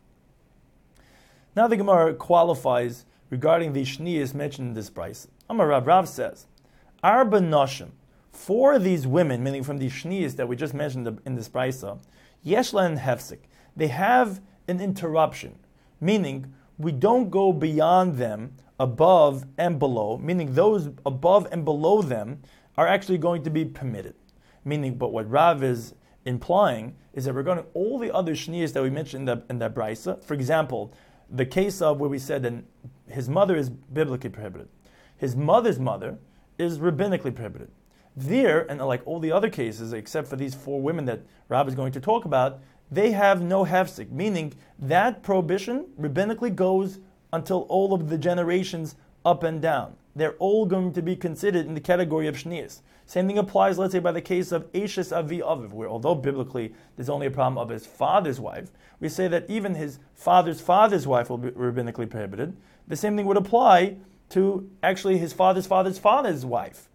Now the Gemara qualifies regarding the shniyas mentioned in this brisa. Amar Rav says, Arba Nashim, 4 of these women, meaning from the shniyas that we just mentioned in this brisa, Yeshla and Hefsik, they have an interruption, meaning we don't go beyond them above and below, meaning those above and below them are actually going to be permitted. Meaning, but what Rav is implying is that regarding all the other shniyas that we mentioned in that brisa, for example, the case of where we said that his mother is biblically prohibited, his mother's mother is rabbinically prohibited. There, and like all the other cases, except for these 4 women that Rav is going to talk about, they have no hefsek, meaning that prohibition rabbinically goes until all of the generations up and down. They're all going to be considered in the category of shniyas. Same thing applies, let's say, by the case of Eshes Avi Aviv, where although biblically there's only a problem of his father's wife, we say that even his father's wife will be rabbinically prohibited. The same thing would apply to actually his father's father's wife.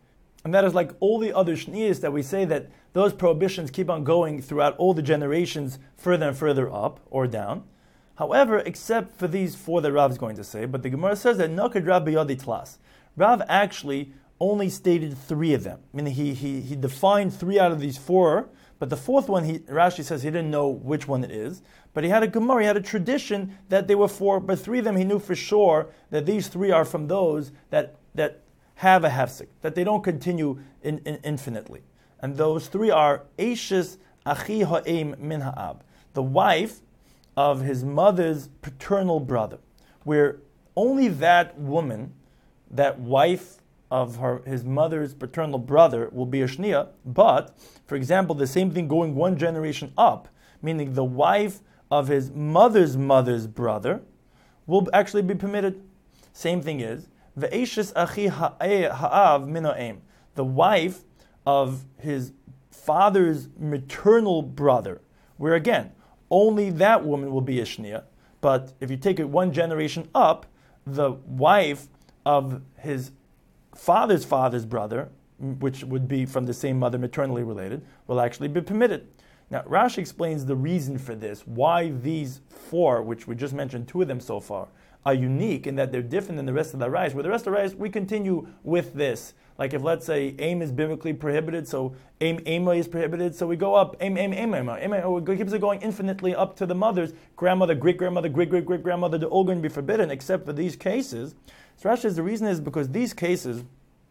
And that is like all the other shniyas that we say that those prohibitions keep on going throughout all the generations further and further up or down. However, except for these four that Rav is going to say, but the Gemara says that Nakad Rav b'yadi tlas. Rav actually only stated three of them. Meaning he defined three out of these four, but the fourth one, Rashi says he didn't know which one it is. But he had a Gemara, he had a tradition that there were four, but three of them he knew for sure that these three are from those that have a hefsek, that they don't continue infinitely. And those three are Eishes Achi Ha'em Min Ha'ab, the wife of his mother's paternal brother, where only that woman, that wife of his mother's paternal brother, will be a shniya. But, for example, the same thing going one generation up, meaning the wife of his mother's brother, will actually be permitted. Same thing is Ve'eshes Achi Ha'av Min Ha'em, the wife of his father's maternal brother, where again, only that woman will be a shniya. But if you take it one generation up, the wife of his father's brother, which would be from the same mother, maternally related, will actually be permitted. Now, Rashi explains the reason for this, why these four, which we just mentioned, two of them so far, are unique in that they're different than the rest of the Rayos. Where the rest of the Rayos, we continue with this. Like if, let's say, aim is biblically prohibited, so aim is prohibited, so we go up, aim, or it keeps it going infinitely up to the mothers, grandmother, great-grandmother, great-great-great-grandmother, they're all going to be forbidden, except for these cases. So Rashi says the reason is because these cases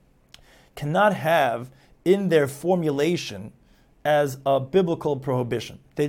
cannot have in their formulation as a biblical prohibition. They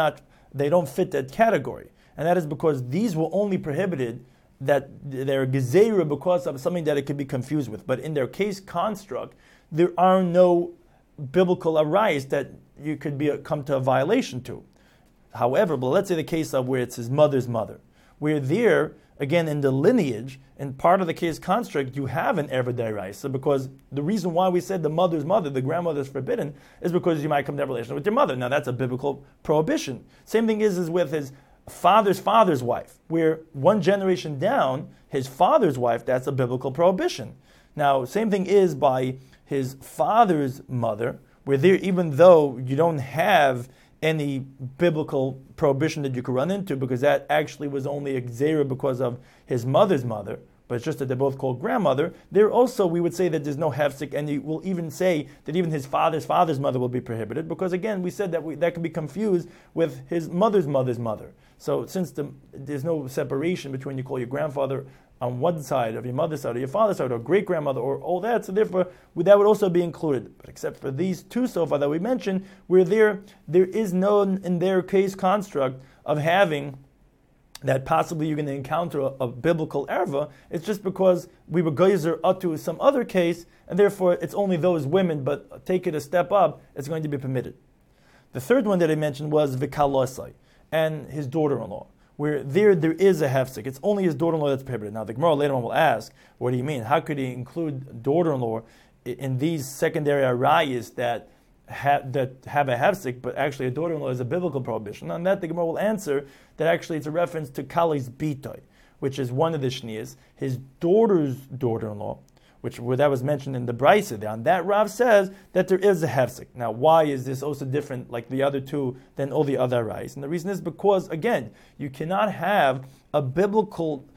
don't fit that category. And that is because these were only prohibited that they're gezeira because of something that it could be confused with. But in their case construct, there are no biblical arayos that you could come to a violation to. However, but let's say the case of where it's his mother's mother, where there, again, in the lineage, in part of the case construct, you have an erva d'oraisa, because the reason why we said the mother's mother, the grandmother, is forbidden, is because you might come to a relation with your mother. Now that's a biblical prohibition. Same thing is with his father's wife, where one generation down, his father's wife, that's a biblical prohibition. Now, same thing is by his father's mother, where there, even though you don't have any biblical prohibition that you could run into, because that actually was only a gzeira because of his mother's mother, but it's just that they're both called grandmother, there also we would say that there's no hefsek, and you will even say that even his father's mother will be prohibited, because again, we said that that could be confused with his mother's mother. So since there's no separation between you call your grandfather on one side of your mother's side or your father's side or great-grandmother or all that, so therefore that would also be included. But except for these two so far that we mentioned, where there is no, in their case construct, of having that possibly you're going to encounter a biblical erva. It's just because we were geyser to some other case, and therefore it's only those women, but take it a step up, it's going to be permitted. The third one that I mentioned was Vikalosai, and his daughter-in-law, where there is a hefsek. It's only his daughter-in-law that's prohibited. Now the Gemara later on will ask, what do you mean? How could he include daughter-in-law in these secondary arayas that have a hefsek, but actually a daughter-in-law is a biblical prohibition? On that the Gemara will answer that actually it's a reference to Kali's Bitoy, which is one of the shniyas, his daughter's daughter-in-law, where that was mentioned in the Brisa there. And that Rav says that there is a hefsek. Now, why is this also different, like the other two, than all the other arayos? And the reason is because, again, you cannot have a biblical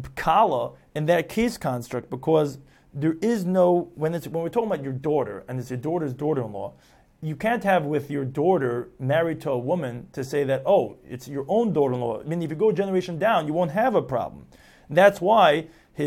kala in that case construct, because there is no, when we're talking about your daughter, and it's your daughter's daughter-in-law, you can't have with your daughter married to a woman to say that, oh, it's your own daughter-in-law. I mean, if you go a generation down, you won't have a problem. That's why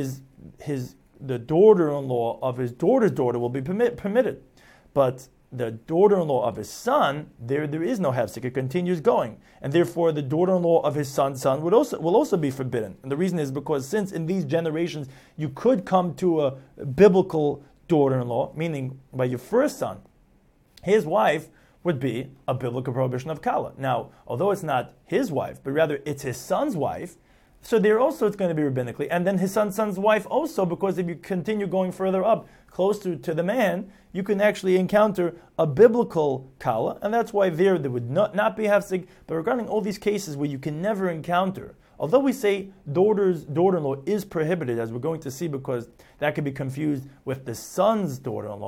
the daughter-in-law of his daughter's daughter will be permitted. But the daughter-in-law of his son, there is no hefsek. It continues going. And therefore, the daughter-in-law of his son's son will also be forbidden. And the reason is because since in these generations, you could come to a biblical daughter-in-law, meaning by your first son, his wife would be a biblical prohibition of kala. Now, although it's not his wife, but rather it's his son's wife, so there also it's going to be rabbinically. And then his son's wife also, because if you continue going further up, closer to the man, you can actually encounter a biblical kala, and that's why there would not be hefsek. But regarding all these cases where you can never encounter, although we say daughter-in-law is prohibited, as we're going to see, because that could be confused with the son's daughter-in-law,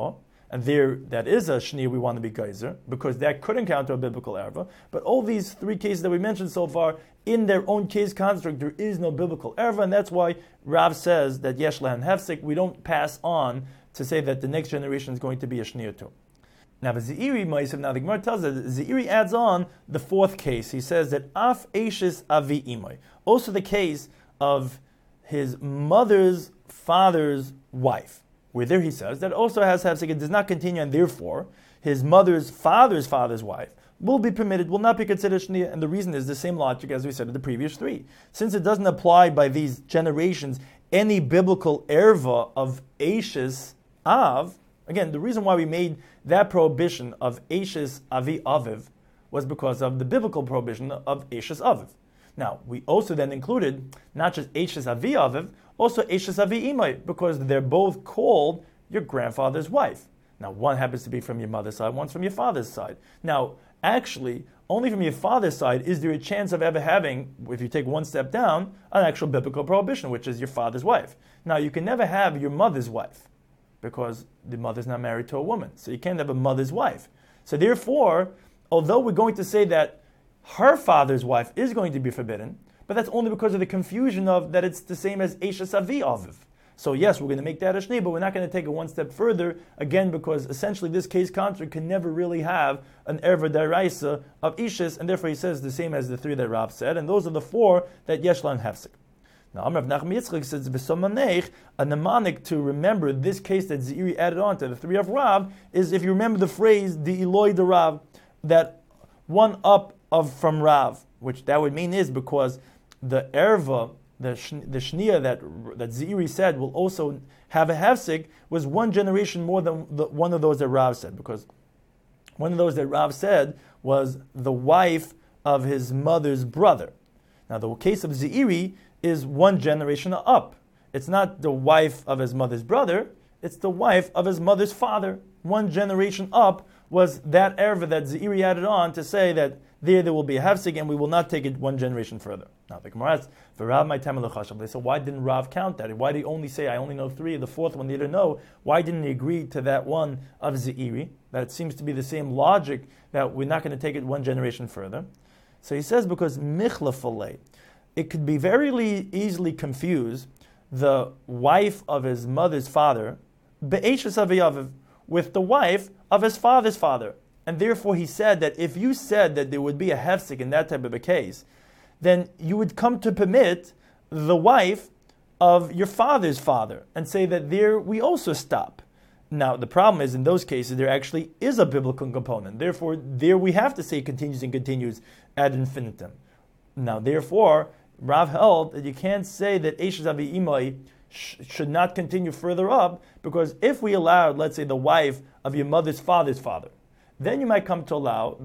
and there that is a shnia we want to be geyser, because that could encounter a biblical erva. But all these three cases that we mentioned so far, in their own case construct, there is no biblical erva, and that's why Rav says that yesh lahem hefsek, we don't pass on to say that the next generation is going to be a shnia too. Now the Gemara tells us that Zeiri adds on the fourth case. He says that af eishes avi imay, also the case of his mother's father's wife, where there he says that also has hefsek, it does not continue, and therefore his mother's father's wife will be permitted, will not be considered shnia, and the reason is the same logic as we said in the previous three. Since it doesn't apply by these generations any biblical erva of eishes av, again, the reason why we made that prohibition of eishes avi aviv was because of the biblical prohibition of eishes aviv. Now, we also then included not just eishes avi aviv, also eishes avi imay, because they're both called your grandfather's wife. Now, one happens to be from your mother's side, one's from your father's side. Now, actually, only from your father's side is there a chance of ever having, if you take one step down, an actual biblical prohibition, which is your father's wife. Now, you can never have your mother's wife, because the mother's not married to a woman. So you can't have a mother's wife. So therefore, although we're going to say that her father's wife is going to be forbidden, but that's only because of the confusion of that it's the same as Eishes Avi Aviv. So yes, we're going to make that a shnei, but we're not going to take it one step further, again, because essentially this case contract can never really have an erva deraisa of Ishes, and therefore he says the same as the three that Rav said, and those are the four that Yeshlan Hefsek. Now, Rav Nachman Yitzchak says, "V'somanech," a mnemonic to remember this case that Zeiri added on to the three of Rav is if you remember the phrase "the Eloi de Rav," that one up of from Rav, which that would mean is because the erva, the shnia that Zeiri said will also have a hefsek, was one generation more than one of those that Rav said, because one of those that Rav said was the wife of his mother's brother. Now, the case of Zeiri is one generation up. It's not the wife of his mother's brother, it's the wife of his mother's father. One generation up was that erva that Zeiri added on to say that there will be a hefsek, and we will not take it one generation further. Now the Gemara asks, for Rav my time they said, why didn't Rav count that? Why did he only say, I only know three, the fourth one he didn't know? Why didn't he agree to that one of Zeiri? That it seems to be the same logic that we're not going to take it one generation further. So he says, because michlafalei, it could be very easily confuse the wife of his mother's father, be'eshes aviyaviv, with the wife of his father's father. And therefore he said that if you said that there would be a hefsek in that type of a case, then you would come to permit the wife of your father's father and say that there we also stop. Now the problem is in those cases there actually is a biblical component. Therefore there we have to say continues and continues ad infinitum. Now therefore Rav held that you can't say that Eishes Avi Imai should not continue further up, because if we allowed, let's say, the wife of your mother's father's father, then you might come to allow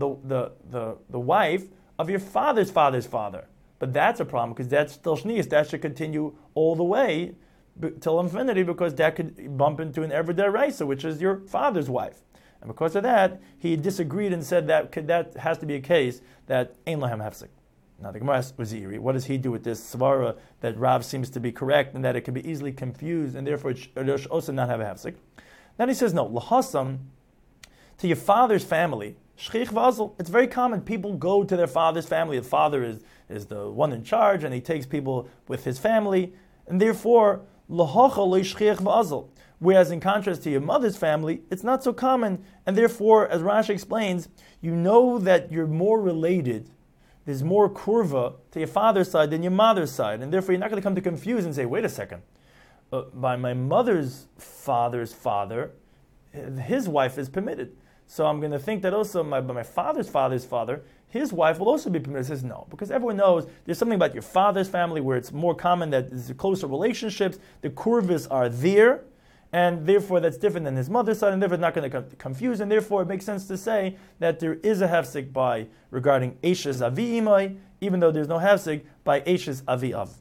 the wife of your father's father's father. But that's a problem, because that's still shnius. That should continue all the way till infinity, because that could bump into an Eved Deraisa, which is your father's wife. And because of that, he disagreed and said that has to be a case that Ein Lahem Hefsek. Now the Gemara asks Zeiri, what does he do with this svara that Rav seems to be correct and that it can be easily confused and therefore it should also not have a hefsek? Then he says, no, lahasam, to your father's family, shchich vazel. It's very common. People go to their father's family. The father is the one in charge, and he takes people with his family, and therefore lahacha leishchich vazel. Whereas in contrast to your mother's family, it's not so common, and therefore, as Rashi explains, you know that you're more related. There's more kurva to your father's side than your mother's side, and therefore you're not going to come to confuse and say, wait a second, by my mother's father's father, his wife is permitted. So I'm going to think that also by my father's father's father, his wife will also be permitted. He says no, because everyone knows there's something about your father's family where it's more common that there's closer relationships, the kurvas are there, and therefore that's different than his mother's side, and therefore it's not going to confuse, and therefore it makes sense to say that there is a hefsek by regarding Eishes Avi Imai, even though there's no hefsek by Eishes Avi Av.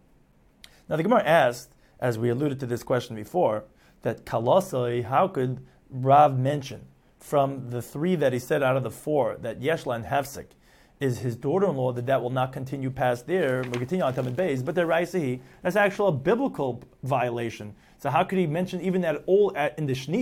Now the Gemara asked, as we alluded to this question before, that Kalasai, how could Rav mention from the three that he said out of the four that Yeshlan hefsek is his daughter-in-law, that will not continue past there, we'll continue on Tamid Beis, but the Raisahi, that's actually a biblical violation. So how could he mention even at all in the Shnias,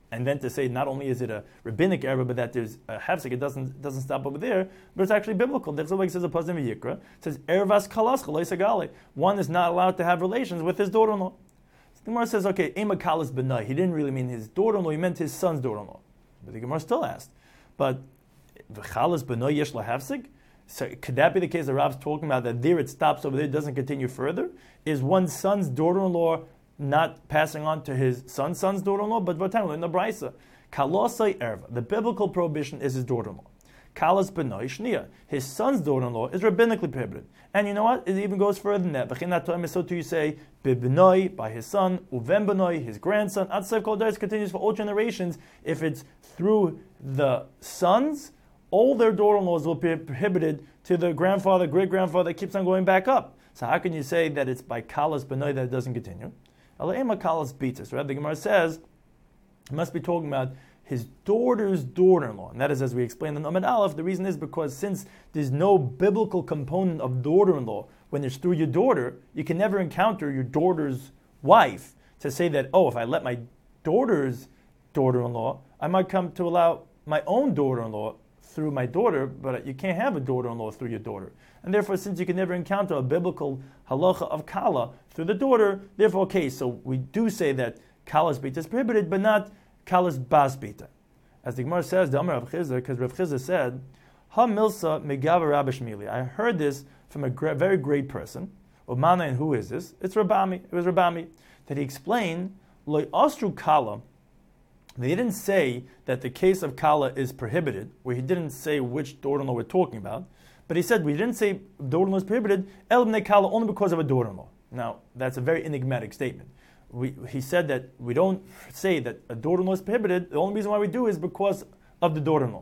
and then to say not only is it a rabbinic erva, but that there's a hefsek, it doesn't stop over there, but it's actually biblical. That's what it says a Pasuk in Vayikra. It says ervas kalas chalei sagali. One is not allowed to have relations with his daughter-in-law. So the Gemara says, okay, ema kalas benai. He didn't really mean his daughter-in-law. He meant his son's daughter-in-law. But the Gemara still asked, but v'chalas benai yesh lahefsek. So could that be the case that Rab's talking about, that there it stops over there, it doesn't continue further? Is one's son's daughter-in-law not passing on to his son's daughter-in-law? But in the Brisa, kalosai erva, the biblical prohibition is his daughter-in-law. Kalas benoi shnia, his son's daughter-in-law is rabbinically prohibited. And you know what? It even goes further than that. So too you say, bibnoi, by his son, uven benoi, his grandson, atsev kol days, continues for all generations. If it's through the sons, all their daughter-in-laws will be prohibited to the grandfather, great-grandfather, that keeps on going back up. So how can you say that it's by kalas benoi that it doesn't continue? Ala'ema kalas bitas, right? The Gemara says it must be talking about his daughter's daughter-in-law. And that is, as we explained in Amud Aleph, the reason is because since there's no biblical component of daughter-in-law, when it's through your daughter, you can never encounter your daughter's wife to say that, oh, if I let my daughter's daughter-in-law, I might come to allow my own daughter-in-law through my daughter, but you can't have a daughter-in-law through your daughter. And therefore, since you can never encounter a biblical halacha of kala through the daughter, therefore, okay, so we do say that kala's bita is prohibited, but not kala's bas bita. As the Gemara says, the Amar Rav Chizda, because Rav Chizda said, Ha milsa megava Rabbi Shmili. I heard this from a very great person. Umana, and who is this? It's Rabami. It was Rabami. That he explained, Lo ostru kala. They didn't say that the case of kala is prohibited, where he didn't say which daughter-in-law we're talking about, but he said we didn't say daughter-in-law is prohibited, el bnei kala, only because of a daughter-in-law. Now, that's a very enigmatic statement. He said that we don't say that a daughter-in-law is prohibited, the only reason why we do is because of the daughter-in-law.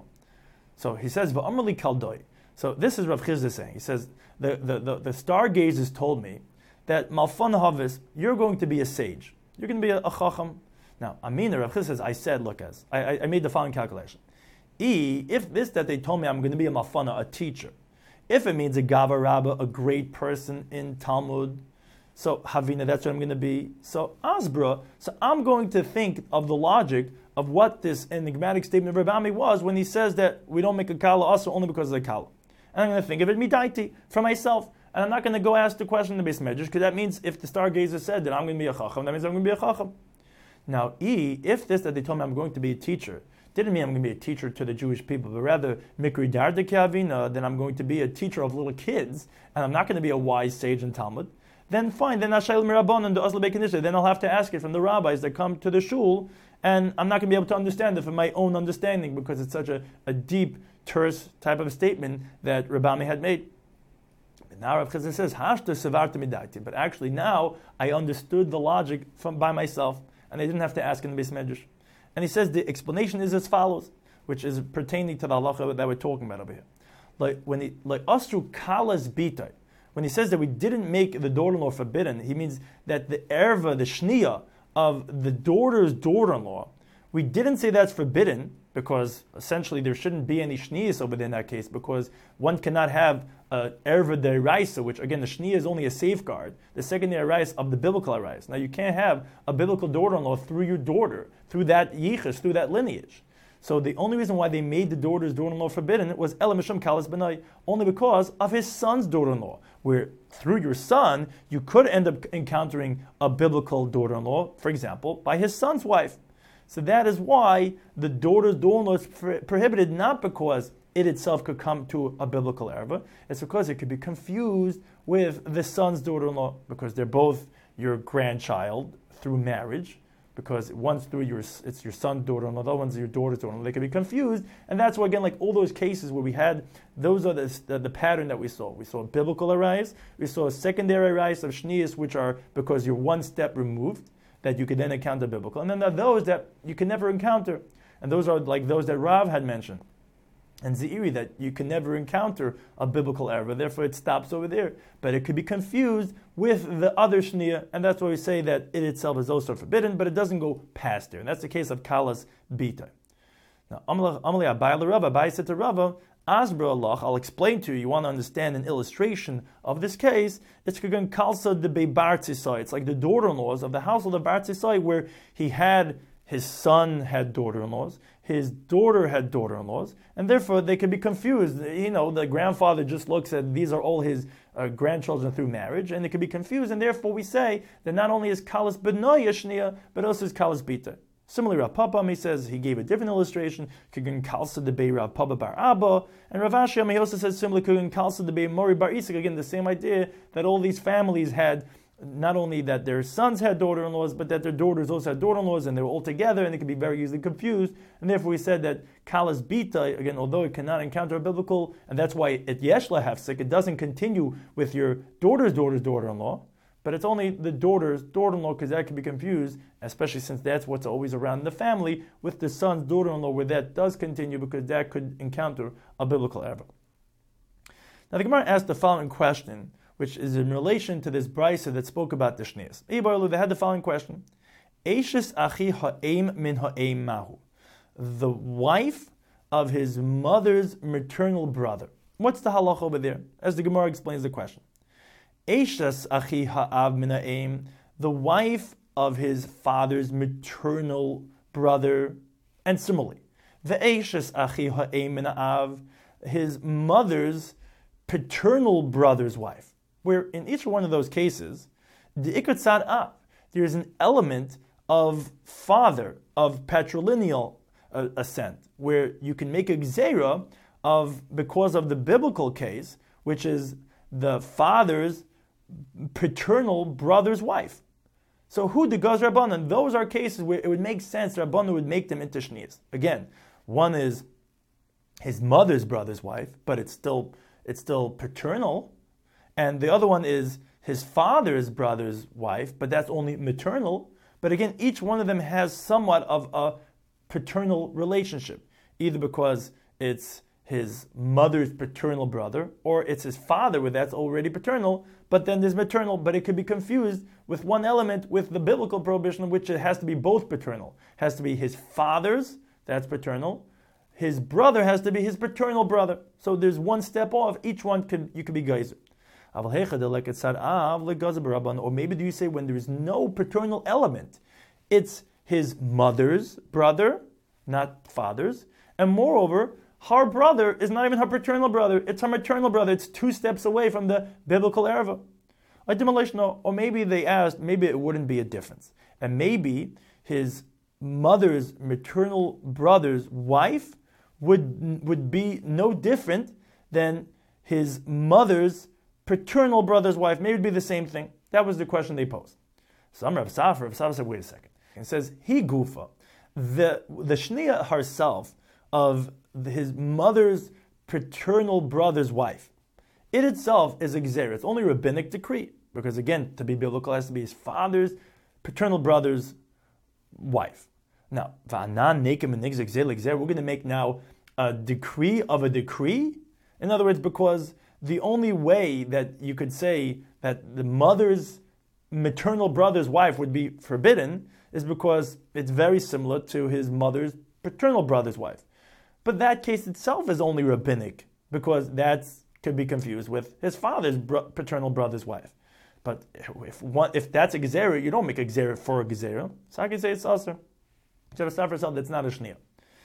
So he says, v'amrli kaldoi. So this is Rav Chizda saying. He says, the stargazers told me that malfan havis, you're going to be a sage. You're going to be a chacham. Now, Amina, Rav Chizda says, I said, look, as I made the following calculation. If this that they told me I'm going to be a mafana, a teacher, if it means a gava rabba, a great person in Talmud, so Havina, that's what I'm going to be. So Asbra, so I'm going to think of the logic of what this enigmatic statement of Rabami was when he says that we don't make a kala also only because of the kala. And I'm going to think of it midaiti, for myself. And I'm not going to go ask the question in the Beis Medrash, because that means if the stargazer said that I'm going to be a chacham, that means I'm going to be a chacham. Now, if this that they told me I'm going to be a teacher didn't mean I'm going to be a teacher to the Jewish people, but rather mikri darda ke'avina, then I'm going to be a teacher of little kids, and I'm not going to be a wise sage in Talmud, then fine, then Ashayel Mirabbanan, the Asla Bekinisha, then I'll have to ask it from the rabbis that come to the shul, and I'm not going to be able to understand it from my own understanding, because it's such a deep, terse type of statement that Rabami had made. But now Rav Chizda says, Hashta sevarta midaiti, but actually now I understood the logic by myself, and I didn't have to ask in the Beis Medrash. And he says the explanation is as follows, which is pertaining to the halacha that we're talking about over here. Like Astru Kalas Bita, when he says that we didn't make the daughter-in-law forbidden, he means that the erva, the shnia of the daughter's daughter-in-law, we didn't say that's forbidden, because essentially there shouldn't be any shnias over there in that case, because one cannot have erva deraisa, which again the shnia is only a safeguard, the secondary arais of the biblical arais. Now you can't have a biblical daughter-in-law through your daughter, through that yichus, through that lineage. So the only reason why they made the daughter's daughter-in-law forbidden was Ela Mishum Kalas Benai, only because of his son's daughter-in-law, where through your son you could end up encountering a biblical daughter-in-law, for example, by his son's wife. So that is why the daughter's daughter-in-law is prohibited, not because it itself could come to a biblical erva, it's because it could be confused with the son's daughter-in-law, because they're both your grandchild through marriage, because one's through it's your son's daughter-in-law, the other one's your daughter's daughter-in-law. They can be confused, and that's why, again, like all those cases where we had, those are the pattern that we saw. We saw biblical arise, we saw a secondary arise of shnias, which are because you're one step removed, that you could then encounter biblical. And then there are those that you can never encounter, and those are like those that Rav had mentioned, and Zeiri, that you can never encounter a biblical error, therefore it stops over there. But it could be confused with the other shnia, and that's why we say that it itself is also forbidden, but it doesn't go past there. And that's the case of Kalas Bita. Now, Amalei Abai LeRava, Abai said to Rava, Asbra Allah, I'll explain to you, you want to understand an illustration of this case, it's Kagan Kalsa de Beibartzisai. It's like the daughter-in-laws of the household of Bartzisai, where he had his son had daughter-in-laws, his daughter had daughter-in-laws, and therefore they could be confused. The grandfather just looks at these are all his grandchildren through marriage, and they could be confused, and therefore we say that not only is kalas benoya shnia, but also is kalas bita. Similarly, Rav Papa, he says, he gave a different illustration, Kugan Kalsa de Bei Rav Papa bar Abba, and Rav Ashi he also says similar, Kugan Kalsa de Bei Mori bar Isak, again, the same idea that all these families had, not only that their sons had daughter-in-laws, but that their daughters also had daughter-in-laws, and they were all together, and they could be very easily confused, and therefore we said that Kalas Bita, again, although it cannot encounter a biblical, and that's why at Yeshla Hefsek, it doesn't continue with your daughter's daughter-in-law, but it's only the daughter's daughter-in-law, because that can be confused, especially since that's what's always around in the family, with the son's daughter-in-law, where that does continue, because that could encounter a biblical error. Now the Gemara asked the following question, which is in relation to this brisa that spoke about the shneas. They had the following question: Eishes achi ha'em min ha'em mahu. The wife of his mother's maternal brother. What's the halacha over there? As the Gemara explains the question. Eishes achi ha'av min ha'em, the wife of his father's maternal brother, and similarly, the Eishes achi ha'em min ha'av, his mother's paternal brother's wife. Where in each one of those cases, the ikatzad ab, there is an element of father, of patrilineal ascent, where you can make a gzeira of, because of the biblical case, which is the father's paternal brother's wife. So who the Gaz Rabbanan? Those are cases where it would make sense Rabbanan would make them into shnias. Again, one is his mother's brother's wife, but it's still paternal. And the other one is his father's brother's wife, but that's only maternal. But again, each one of them has somewhat of a paternal relationship, either because it's his mother's paternal brother, or it's his father, where that's already paternal, but then there's maternal, but it could be confused with one element with the biblical prohibition, which it has to be both paternal. It has to be his father's, that's paternal. His brother has to be his paternal brother. So there's one step off, each one you could be geyser. Or maybe do you say when there is no paternal element, it's his mother's brother, not father's, and moreover, her brother is not even her paternal brother, it's her maternal brother, it's 2 steps away from the biblical erva. Or maybe they asked, maybe it wouldn't be a difference. And maybe his mother's maternal brother's wife would be no different than his mother's paternal brother's wife. Maybe it'd be the same thing. That was the question they posed. So Rav Safra said, wait a second. It says, he gufa, the shnia herself of his mother's paternal brother's wife, it itself is a gzer. It's only a rabbinic decree. Because again, to be biblical, it has to be his father's paternal brother's wife. Now, we're going to make now a decree of a decree. In other words, because the only way that you could say that the mother's maternal brother's wife would be forbidden is because it's very similar to his mother's paternal brother's wife. But that case itself is only rabbinic, because that could be confused with his father's paternal brother's wife. But if that's a gezerah, you don't make a gezerah for a gezerah. So I can say it's aser. So that's not a shnia.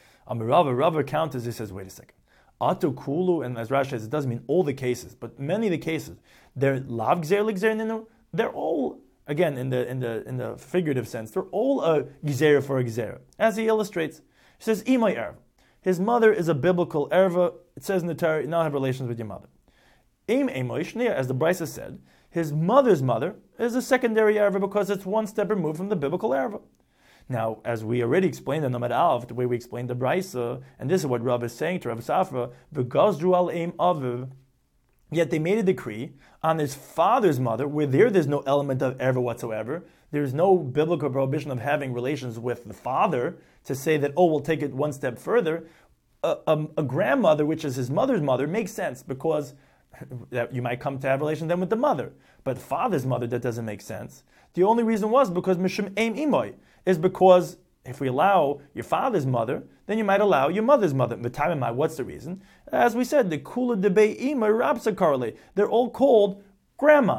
Rava counters, he says, wait a second. Atu kulu, and as Rashi says, it doesn't mean all the cases, but many of the cases, they're lav gezerah l'gezerah. They're all, again, in the figurative sense, they're all a gezerah for a gezerah. As he illustrates, he says, imay erva. His mother is a biblical erva. It says in the Torah, you now have relations with your mother. Im emoy shnia, as the Brisa said, his mother's mother is a secondary erva because it's 1 step removed from the biblical erva. Now, as we already explained in Amud Aleph, the way we explained the Brisa, and this is what Rav is saying to Rav Safra, v'gazdru al eim aviv, yet they made a decree on his father's mother, where there's no element of erva whatsoever. There's no biblical prohibition of having relations with the father to say that, we'll take it 1 step further. A grandmother, which is his mother's mother, makes sense because that you might come to have relations then with the mother. But father's mother, that doesn't make sense. The only reason was because Mishum Eim Imoy, is because if we allow your father's mother, then you might allow your mother's mother. What's the reason? As we said, the Kula Debei Ima Rapsa Karle, they're all called grandma.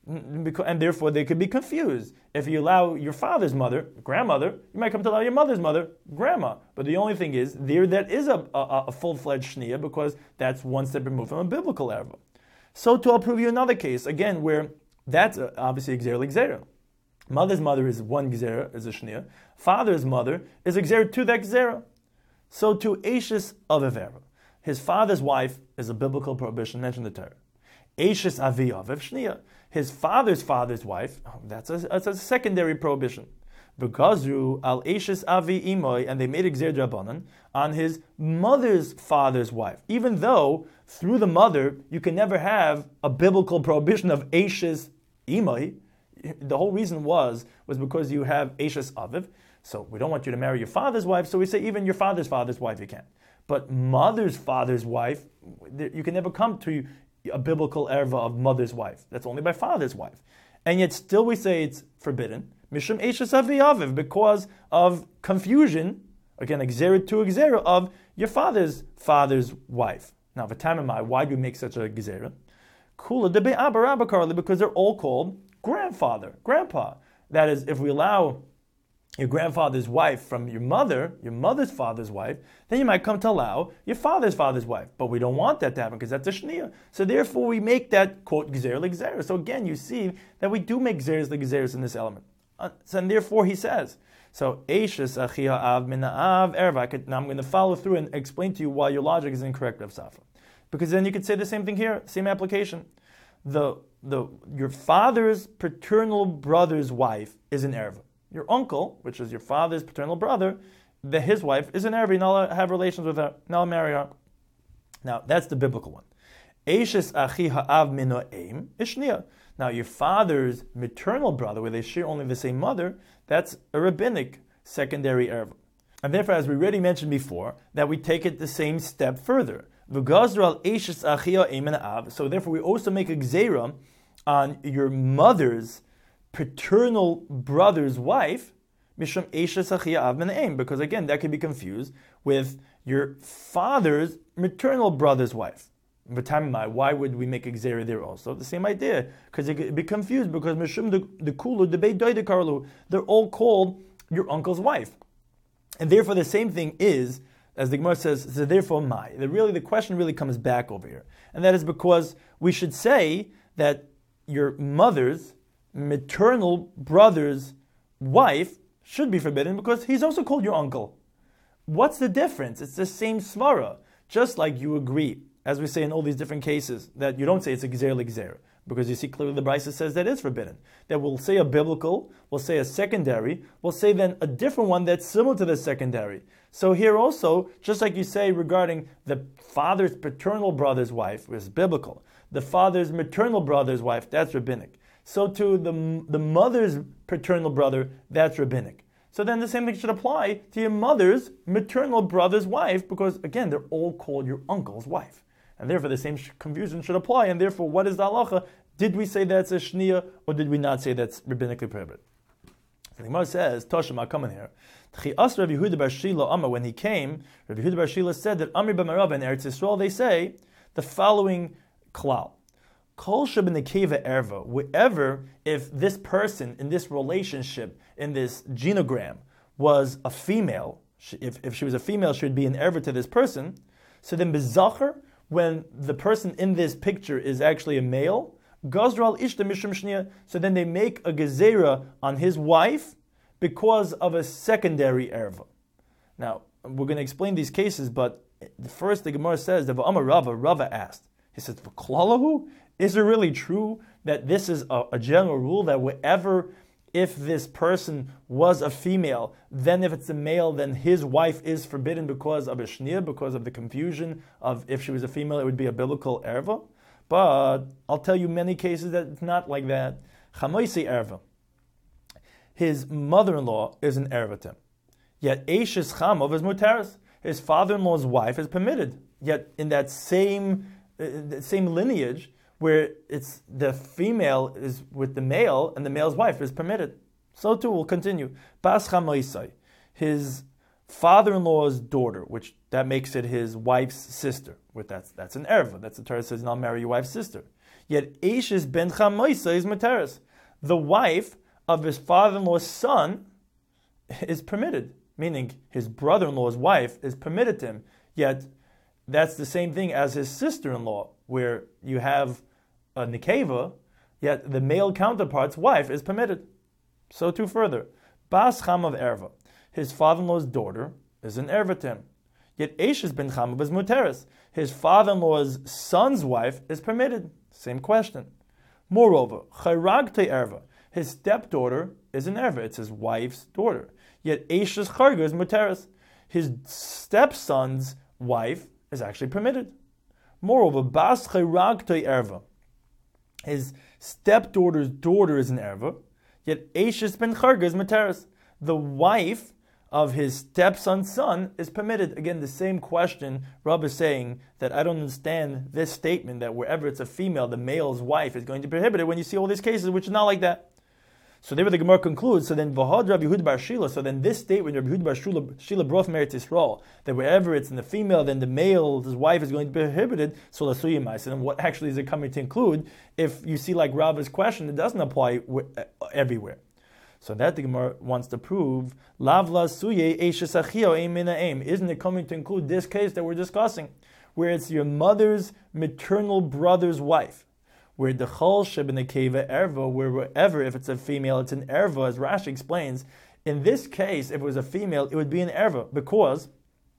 and therefore they could be confused. If you allow your father's mother, grandmother, you might come to allow your mother's mother, grandma. But the only thing is, that is a full-fledged shnia, because that's one step removed from a biblical erva. So too, I'll prove you another case, again, where that's obviously gzera l'gzera. Mother's mother is one gzera, is a shnia. Father's mother is a gzera to that gzera. So too, Eishes Avivera. His father's wife is a biblical prohibition mentioned in the Torah. Eishes Avi Aviv Shnia. His father's wife, that's a secondary prohibition. Begazu al Eishes Avi Imoy, and they made a gzer drabanan on his mother's father's wife. Even though through the mother you can never have a biblical prohibition of Eishes Imoy. The whole reason was because you have Eishes Aviv. So we don't want you to marry your father's wife, so we say even your father's wife you can. But mother's father's wife, you can never come to a biblical erva of mother's wife. That's only by father's wife. And yet still we say it's forbidden. Mishum Eishes Avi Aviv, because of confusion, again, a gzera to a gzera of your father's wife. Now, v'tamimai, why do we make such a gzera? Kula debe abba rabba karli, because they're all called grandpa. That is, if we allow your grandfather's wife from your mother's father's wife, then you might come to allow your father's wife. But we don't want that to happen because that's a shnia. So therefore we make that, quote, gzer l'gzer. So again, you see that we do make gzeres l'gzeres in this element. And therefore he says, so, Eishes achia av min av erva. Now I'm going to follow through and explain to you why your logic is incorrect, Rav Safra. Because then you could say the same thing here, same application. Your father's paternal brother's wife is an erva. Your uncle, which is your father's paternal brother, his wife is an erva. Now have relations with her. Now marry her. Now that's the biblical one. Eishes achi ha'av mino eim ishnia. Now your father's maternal brother, where they share only the same mother, that's a rabbinic secondary erva. And therefore, as we already mentioned before, that we take it the same step further. So therefore we also make a gzera on your mother's paternal brother's wife, because again, that can be confused with your father's maternal brother's wife. Why would we make a gzera there also? The same idea, because it could be confused, because the kulu, the beit doide karlu, they're all called your uncle's wife. And therefore the same thing is, as the Gemara says, so therefore the question really comes back over here. And that is because we should say that your mother's maternal brother's wife should be forbidden because he's also called your uncle. What's the difference? It's the same svara. Just like you agree, as we say in all these different cases, that you don't say it's a gzer l'gzer, because you see clearly the Brisa says that is forbidden. That we'll say a biblical, we'll say a secondary, we'll say then a different one that's similar to the secondary. So here also, just like you say regarding the father's paternal brother's wife, which is biblical, the father's maternal brother's wife, that's rabbinic. So to the mother's paternal brother, that's rabbinic. So then the same thing should apply to your mother's maternal brother's wife, because again, they're all called your uncle's wife. And therefore the same confusion should apply, and therefore what is the halacha? Did we say that's a shnia, or did we not say that's rabbinically prohibited? The Gemara says, Toshim, I'll come in here. When he came, Rabbi Yehuda bar Shila said that Amri b'Marav in Eretz Yisrael, they say the following klal. Kol sheb nekeva erva, wherever, if this person in this relationship, in this genogram, was a female, if she was a female, she would be an erva to this person. So then bezacher, when the person in this picture is actually a male, gazral ishta mishum shnia, so then they make a gezerah on his wife because of a secondary erva. Now, we're going to explain these cases, but first the Gemara says that Rava asked, he says, v'klalahu? Is it really true that this is a general rule that wherever, if this person was a female, then if it's a male, then his wife is forbidden because of a shnir, because of the confusion of if she was a female, it would be a biblical erva? But I'll tell you many cases that it's not like that. Chamoisi erva. His mother-in-law is an erva to him. Yet Eishes Chamov is mutaris. His father-in-law's wife is permitted. Yet in that same lineage, where it's the female is with the male and the male's wife is permitted. So too will continue. Bas Chamoisai. His father-in-law's daughter, which that makes it his wife's sister. That's an erva. That's the Torah says, not marry your wife's sister. Yet Eishes ben Chamoisa is materes. The wife of his father-in-law's son is permitted, meaning his brother-in-law's wife is permitted to him. Yet that's the same thing as his sister-in-law, where you have a nikeva, yet the male counterpart's wife is permitted. So too further. Bas Cham of Erva. His father-in-law's daughter is an erva to him. Yet Eishes ben Cham is muteres. His father-in-law's son's wife is permitted. Same question. Moreover, Chayragte erva. His stepdaughter is an erva. It's his wife's daughter. Yet Eishes Charga is muteres. His stepson's wife is actually permitted. Moreover, Bas Chayragte erva. His stepdaughter's daughter is an erva. Yet Eishes ben Charga is muteres. The wife of his stepson's son is permitted. Again, the same question. Rav is saying that I don't understand this statement that wherever it's a female, the male's wife is going to be prohibited when you see all these cases, which is not like that. So there the Gemara concludes, so then V'had Rabbi Yehuda bar Shila, so then this statement, Rabbi Yehuda bar Shila broth merit Yisrael, that wherever it's in the female, then the male's wife is going to be prohibited, so l'suyimais. And then what actually is it coming to include if you see like Rav's question, it doesn't apply everywhere. So that the Gemara wants to prove, Lavla suye eishesachio ein mina aim. Isn't it coming to include this case that we're discussing, where it's your mother's maternal brother's wife, where the chol shebenekeva erva, wherever if it's a female, it's an erva, as Rashi explains. In this case, if it was a female, it would be an erva, because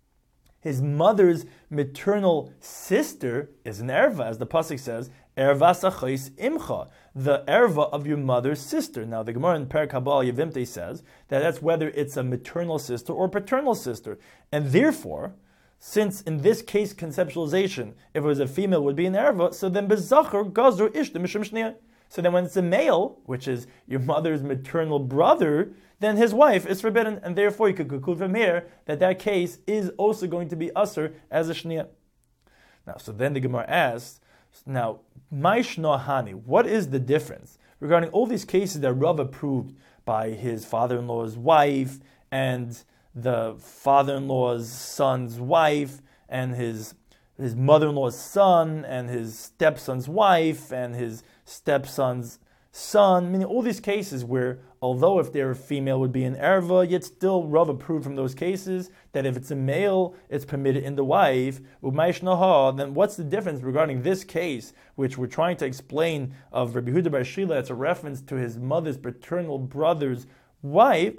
his mother's maternal sister is an erva, as the pasuk says, erva sachos imcha, the erva of your mother's sister. Now, the Gemara in Perek Haba Yevimte says that that's whether it's a maternal sister or paternal sister. And therefore, since in this case conceptualization, if it was a female, it would be an erva, so then bezachar gazru ishta mishum shniyah. So then when it's a male, which is your mother's maternal brother, then his wife is forbidden, and therefore you could conclude from here that case is also going to be usher as a shniyah. Now, so then the Gemara asks, now, Maishno Hani, what is the difference regarding all these cases that Rav approved by his father-in-law's wife and the father-in-law's son's wife and his mother-in-law's son and his stepson's wife and his stepson's son? Meaning all these cases where, although if they're a female would be an erva, yet still Rav approved from those cases that if it's a male, it's permitted in the wife. Then what's the difference regarding this case, which we're trying to explain of Rabbi Yehuda bar Shila? It's a reference to his mother's maternal brother's wife,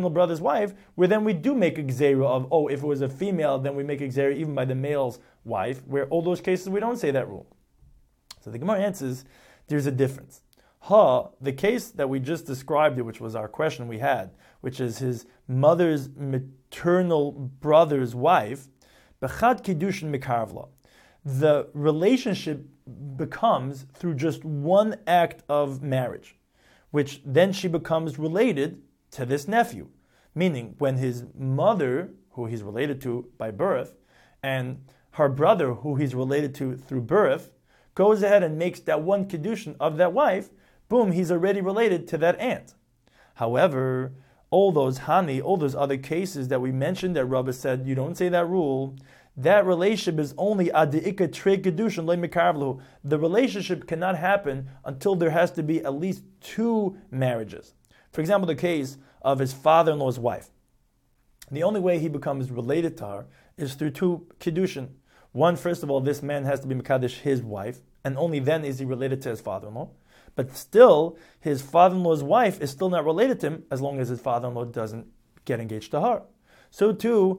where then we do make a gzeira of, if it was a female, then we make a gzeira even by the male's wife, where all those cases we don't say that rule. So the Gemara answers, there's a difference. The case that we just described, which was our question we had, which is his mother's maternal brother's wife, b'chad kiddushin mikarvla. The relationship becomes through just one act of marriage, which then she becomes related to this nephew. Meaning, when his mother, who he's related to by birth, and her brother, who he's related to through birth, goes ahead and makes that one kiddushin of that wife, boom, he's already related to that aunt. However, all those other cases that we mentioned that Rabbi said, you don't say that rule, that relationship is only ad'ika tre kedushin le mikarvlu. The relationship cannot happen until there has to be at least two marriages. For example, the case of his father-in-law's wife. The only way he becomes related to her is through two kiddushin. One, first of all, this man has to be mekadesh his wife, and only then is he related to his father-in-law. But still, his father-in-law's wife is still not related to him as long as his father-in-law doesn't get engaged to her. So too,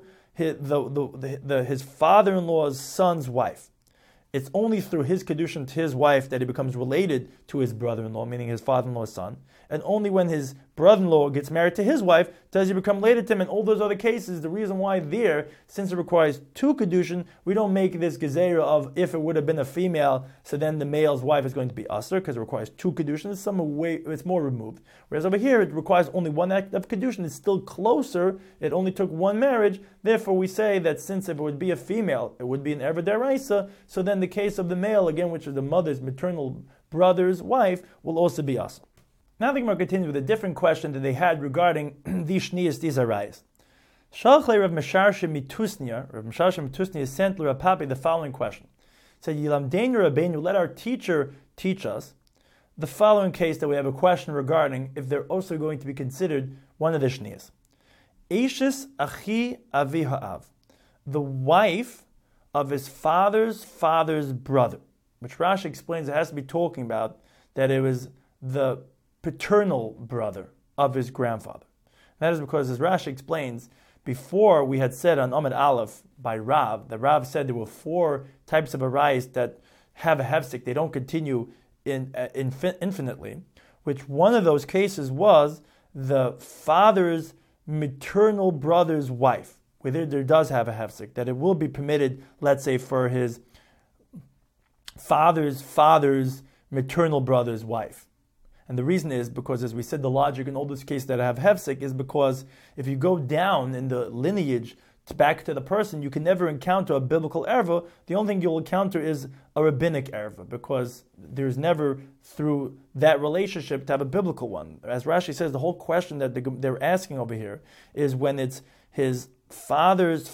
his father-in-law's son's wife. It's only through his kedushin to his wife that he becomes related to his brother-in-law, meaning his father-in-law's son. And only when his brother-in-law gets married to his wife does he become related to him. In all those other cases, the reason why there, since it requires two kedushin, we don't make this gezerah of if it would have been a female, so then the male's wife is going to be usher, because it requires two kedushin. It's more removed. Whereas over here, it requires only one act of kedushin. It's still closer. It only took one marriage. Therefore, we say that since if it would be a female, it would be an erva deraisa. So then the case of the male, again, which is the mother's maternal brother's wife, will also be usher. Now the Gemara continues with a different question that they had regarding these shniyas, these arayas. Shalchle Rav Mesharsha Mitusnia, Rav Mesharsha Mitusnia sent Rav Papi the following question. He said, Yilamdeinu Rabbeinu, let our teacher teach us the following case that we have a question regarding if they're also going to be considered one of the Shnias. Eishis Achi Avi Ha'av, the wife of his father's brother, which Rashi explains it has to be talking about that it was the paternal brother of his grandfather. That is because, as Rashi explains, before we had said on Amud Aleph by Rav, that Rav said there were 4 types of arayos that have a hefsek, they don't continue infinitely, which one of those cases was the father's maternal brother's wife, where there does have a hefsek, that it will be permitted, let's say, for his father's maternal brother's wife. And the reason is because, as we said, the logic in all this case that have hefsek is because if you go down in the lineage back to the person, you can never encounter a biblical erva. The only thing you'll encounter is a rabbinic erva, because there's never, through that relationship, to have a biblical one. As Rashi says, the whole question that they're asking over here is when it's his father's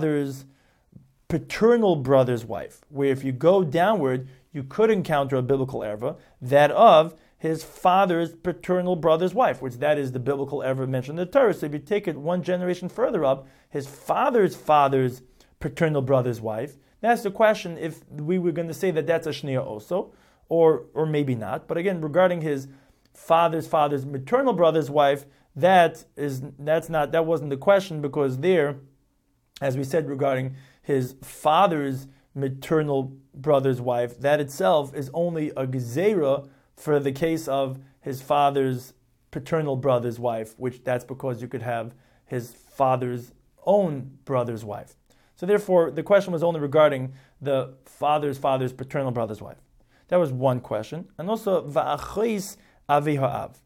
paternal brother's wife, where if you go downward, you could encounter a biblical erva, that of his father's paternal brother's wife, which that is the biblical erva mentioned in the Torah. So if you take it one generation further up, his father's paternal brother's wife, that's the question if we were going to say that that's a shnia also, or maybe not. But again, regarding his father's maternal brother's wife, that wasn't the question, because there, as we said regarding his father's maternal brother's wife, that itself is only a gezerah for the case of his father's paternal brother's wife, which that's because you could have his father's own brother's wife. So therefore, the question was only regarding the father's paternal brother's wife. That was one question. And also, va'achis avi ha'av,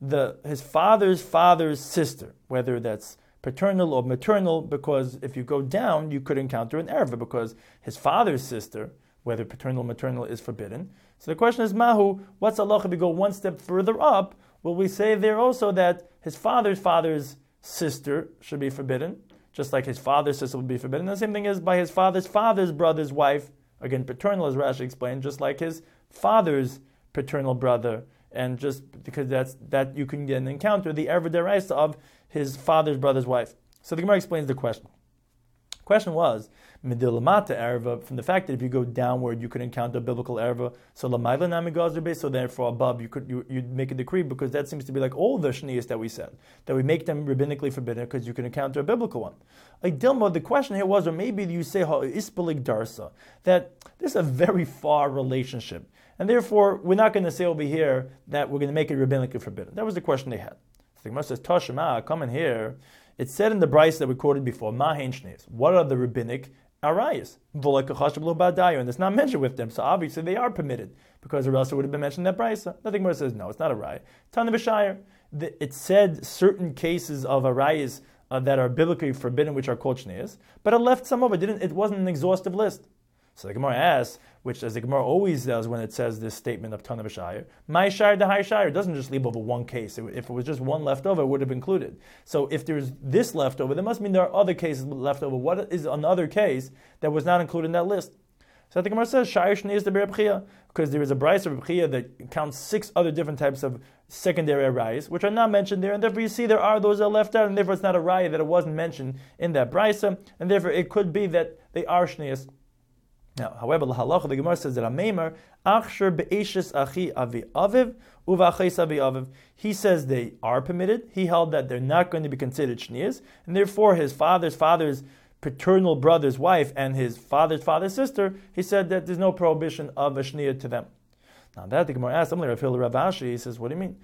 his father's sister, whether that's paternal or maternal, because if you go down, you could encounter an erva, because his father's sister, whether paternal or maternal, is forbidden. So the question is, Mahu, what's Allah if we go one step further up? Will we say there also that his father's sister should be forbidden, just like his father's sister would be forbidden? The same thing is by his father's brother's wife, again paternal, as Rashi explained, just like his father's paternal brother, and just because that you can then encounter the erva deraisa of his father's brother's wife. So the Gemara explains the question. The question was, Midilamata erva, from the fact that if you go downward, you could encounter biblical erva. So lamayla nami gazerbe, so therefore above you'd make a decree, because that seems to be like all the shnias that we said, that we make them rabbinically forbidden because you can encounter a biblical one. Dilma, the question here was, or maybe you say ispelik darsa, that this is a very far relationship, and therefore we're not going to say over here that we're going to make it rabbinically forbidden. That was the question they had. So the Gemara says, Tashema, come in here. It said in the Bryce that we quoted before, Mahen Shneis. What are the rabbinic arayos? And it's not mentioned with them, so obviously they are permitted, because or else it would have been mentioned in that Bryce. Nothing more says, no, it's not a raya. Tana B'Shayir, it said certain cases of arayos that are biblically forbidden, which are called Shneis, but it left some of it. It wasn't an exhaustive list. So the Gemara asks, which as the Gemara always does when it says this statement of Tana B'Shayir, my shire the high shire, doesn't just leave over one case. If it was just one left over, it would have included. So if there's this left over, that must mean there are other cases left over. What is another case that was not included in that list? So the Gemara says, shire shnei is the Reb Chia, because there is a Bryce of Reb Chia that counts 6 other different types of secondary arayos, which are not mentioned there, and therefore you see there are those that are left out, and therefore it's not a raya that it wasn't mentioned in that Bryce, and therefore it could be that they are shneis. Now, however, the halacha, the Gemara says that a meimer achsher be'eshes achi avi aviv uva'achis avi aviv. He says they are permitted. He held that they're not going to be considered shnias, and therefore his father's paternal brother's wife and his father's sister, he said that there's no prohibition of a shnia to them. Now that the Gemara asked, Rav Ashi, he says, what do you mean?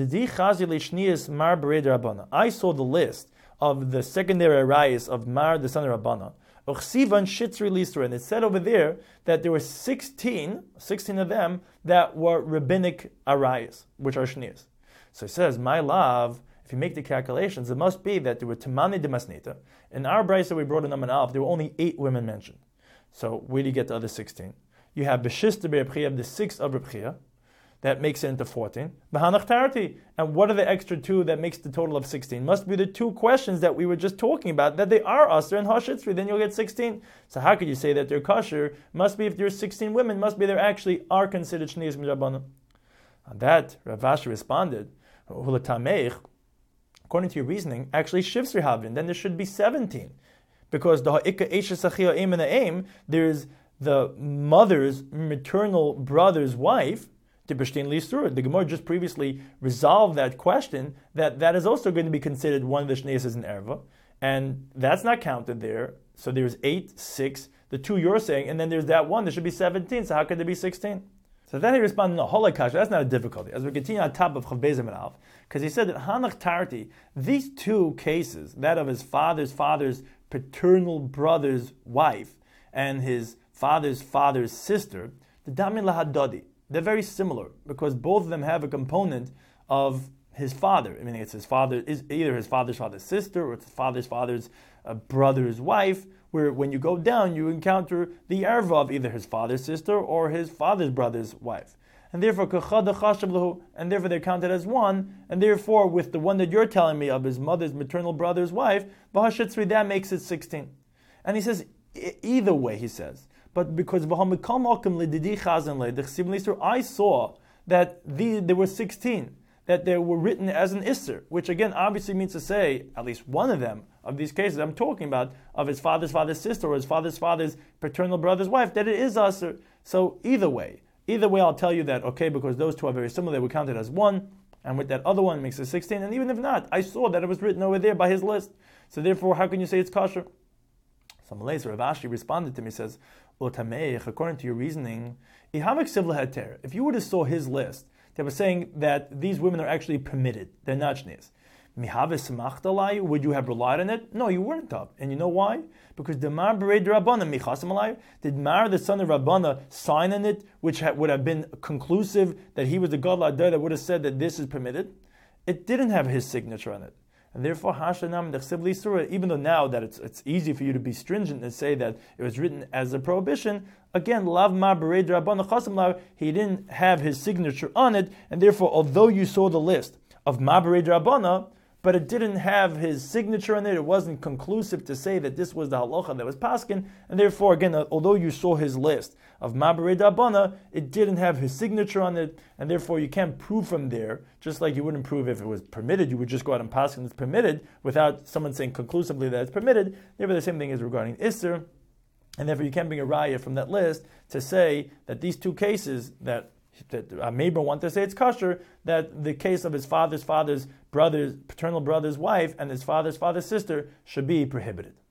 I saw the list of the secondary arayos of Mar, the son of Rabbana. And it said over there that there were 16 of them that were rabbinic arayos, which are shnias. So he says, my love, if you make the calculations, it must be that there were Tamani de Masnita. In our Bryce that we brought in Amman Alf, there were only 8 women mentioned. So where do you get the other 16? You have Beshis de Reb Chia, the 6 of Reb Chia. that makes it into 14. And what are the extra 2 that makes the total of 16? Must be the 2 questions that we were just talking about, that they are Aser and Hashitzri, then you'll get 16. So how could you say that they're kosher? Must be if there's 16 women, must be they actually are considered Shneis Midrabanan. On that, Rav Ashi responded, according to your reasoning, actually Shivsri Havin, then there should be 17. Because the Ha'ika Eshes Achia Aim and Aim, there's the mother's maternal brother's wife, the Gemara just previously resolved that question, that is also going to be considered one of the Shneis in Erva, and that's not counted there. So there's 8, 6, the 2 you're saying, and then there's that one, there should be 17, so how could there be 16? So then he responded, no, Holakash, that's not a difficulty. As we continue on top of Chav Beis Amud Aleph, because he said that Hanach Tarti, these 2 cases, that of his father's paternal brother's wife and his father's sister, the Damin Lahadodi, they're very similar because both of them have a component of his father. I mean, it's his father, is either his father's sister or it's his father's brother's wife, where when you go down, you encounter the erva of either his father's sister or his father's brother's wife. And therefore, they're counted as one, and therefore, with the one that you're telling me of his mother's maternal brother's wife, that makes it 16. And he says, either way, he says, but because I saw that there were 16, that they were written as an Isser, which again obviously means to say, at least one of them, of these cases I'm talking about, of his father's sister or his father's paternal brother's wife, that it is Isser. So either way I'll tell you that, okay, because those 2 are very similar, they were counted as one, and with that other one makes it 16, and even if not, I saw that it was written over there by his list. So therefore, how can you say it's kosher? So Rav Ashi responded to me, says, according to your reasoning, if you would have saw his list, they were saying that these women are actually permitted, they're not shneis. Would you have relied on it? No, you wouldn't have. And you know why? Because the Mar Berei Rabbana, did Mar, the son of Rabbana, sign on it, which would have been conclusive that he was the Gadol Adar that would have said that this is permitted? It didn't have his signature on it. And therefore, even though now that it's easy for you to be stringent and say that it was written as a prohibition, again, Lav Ma Berei Rabbana Chasim Lav, he didn't have his signature on it, and therefore, although you saw the list of Ma Berei Rabbana, but it didn't have his signature on it, it wasn't conclusive to say that this was the halacha that was paskin, and therefore, again, although you saw his list of Ma Berei Rabbana, it didn't have his signature on it, and therefore you can't prove from there, just like you wouldn't prove if it was permitted, you would just go out and paskin it's permitted, without someone saying conclusively that it's permitted. Therefore, the same thing is regarding Isser, and therefore you can't bring a raya from that list to say that these 2 cases that Meber want to say it's kosher, that the case of his father's paternal brother's wife and his father's sister should be prohibited.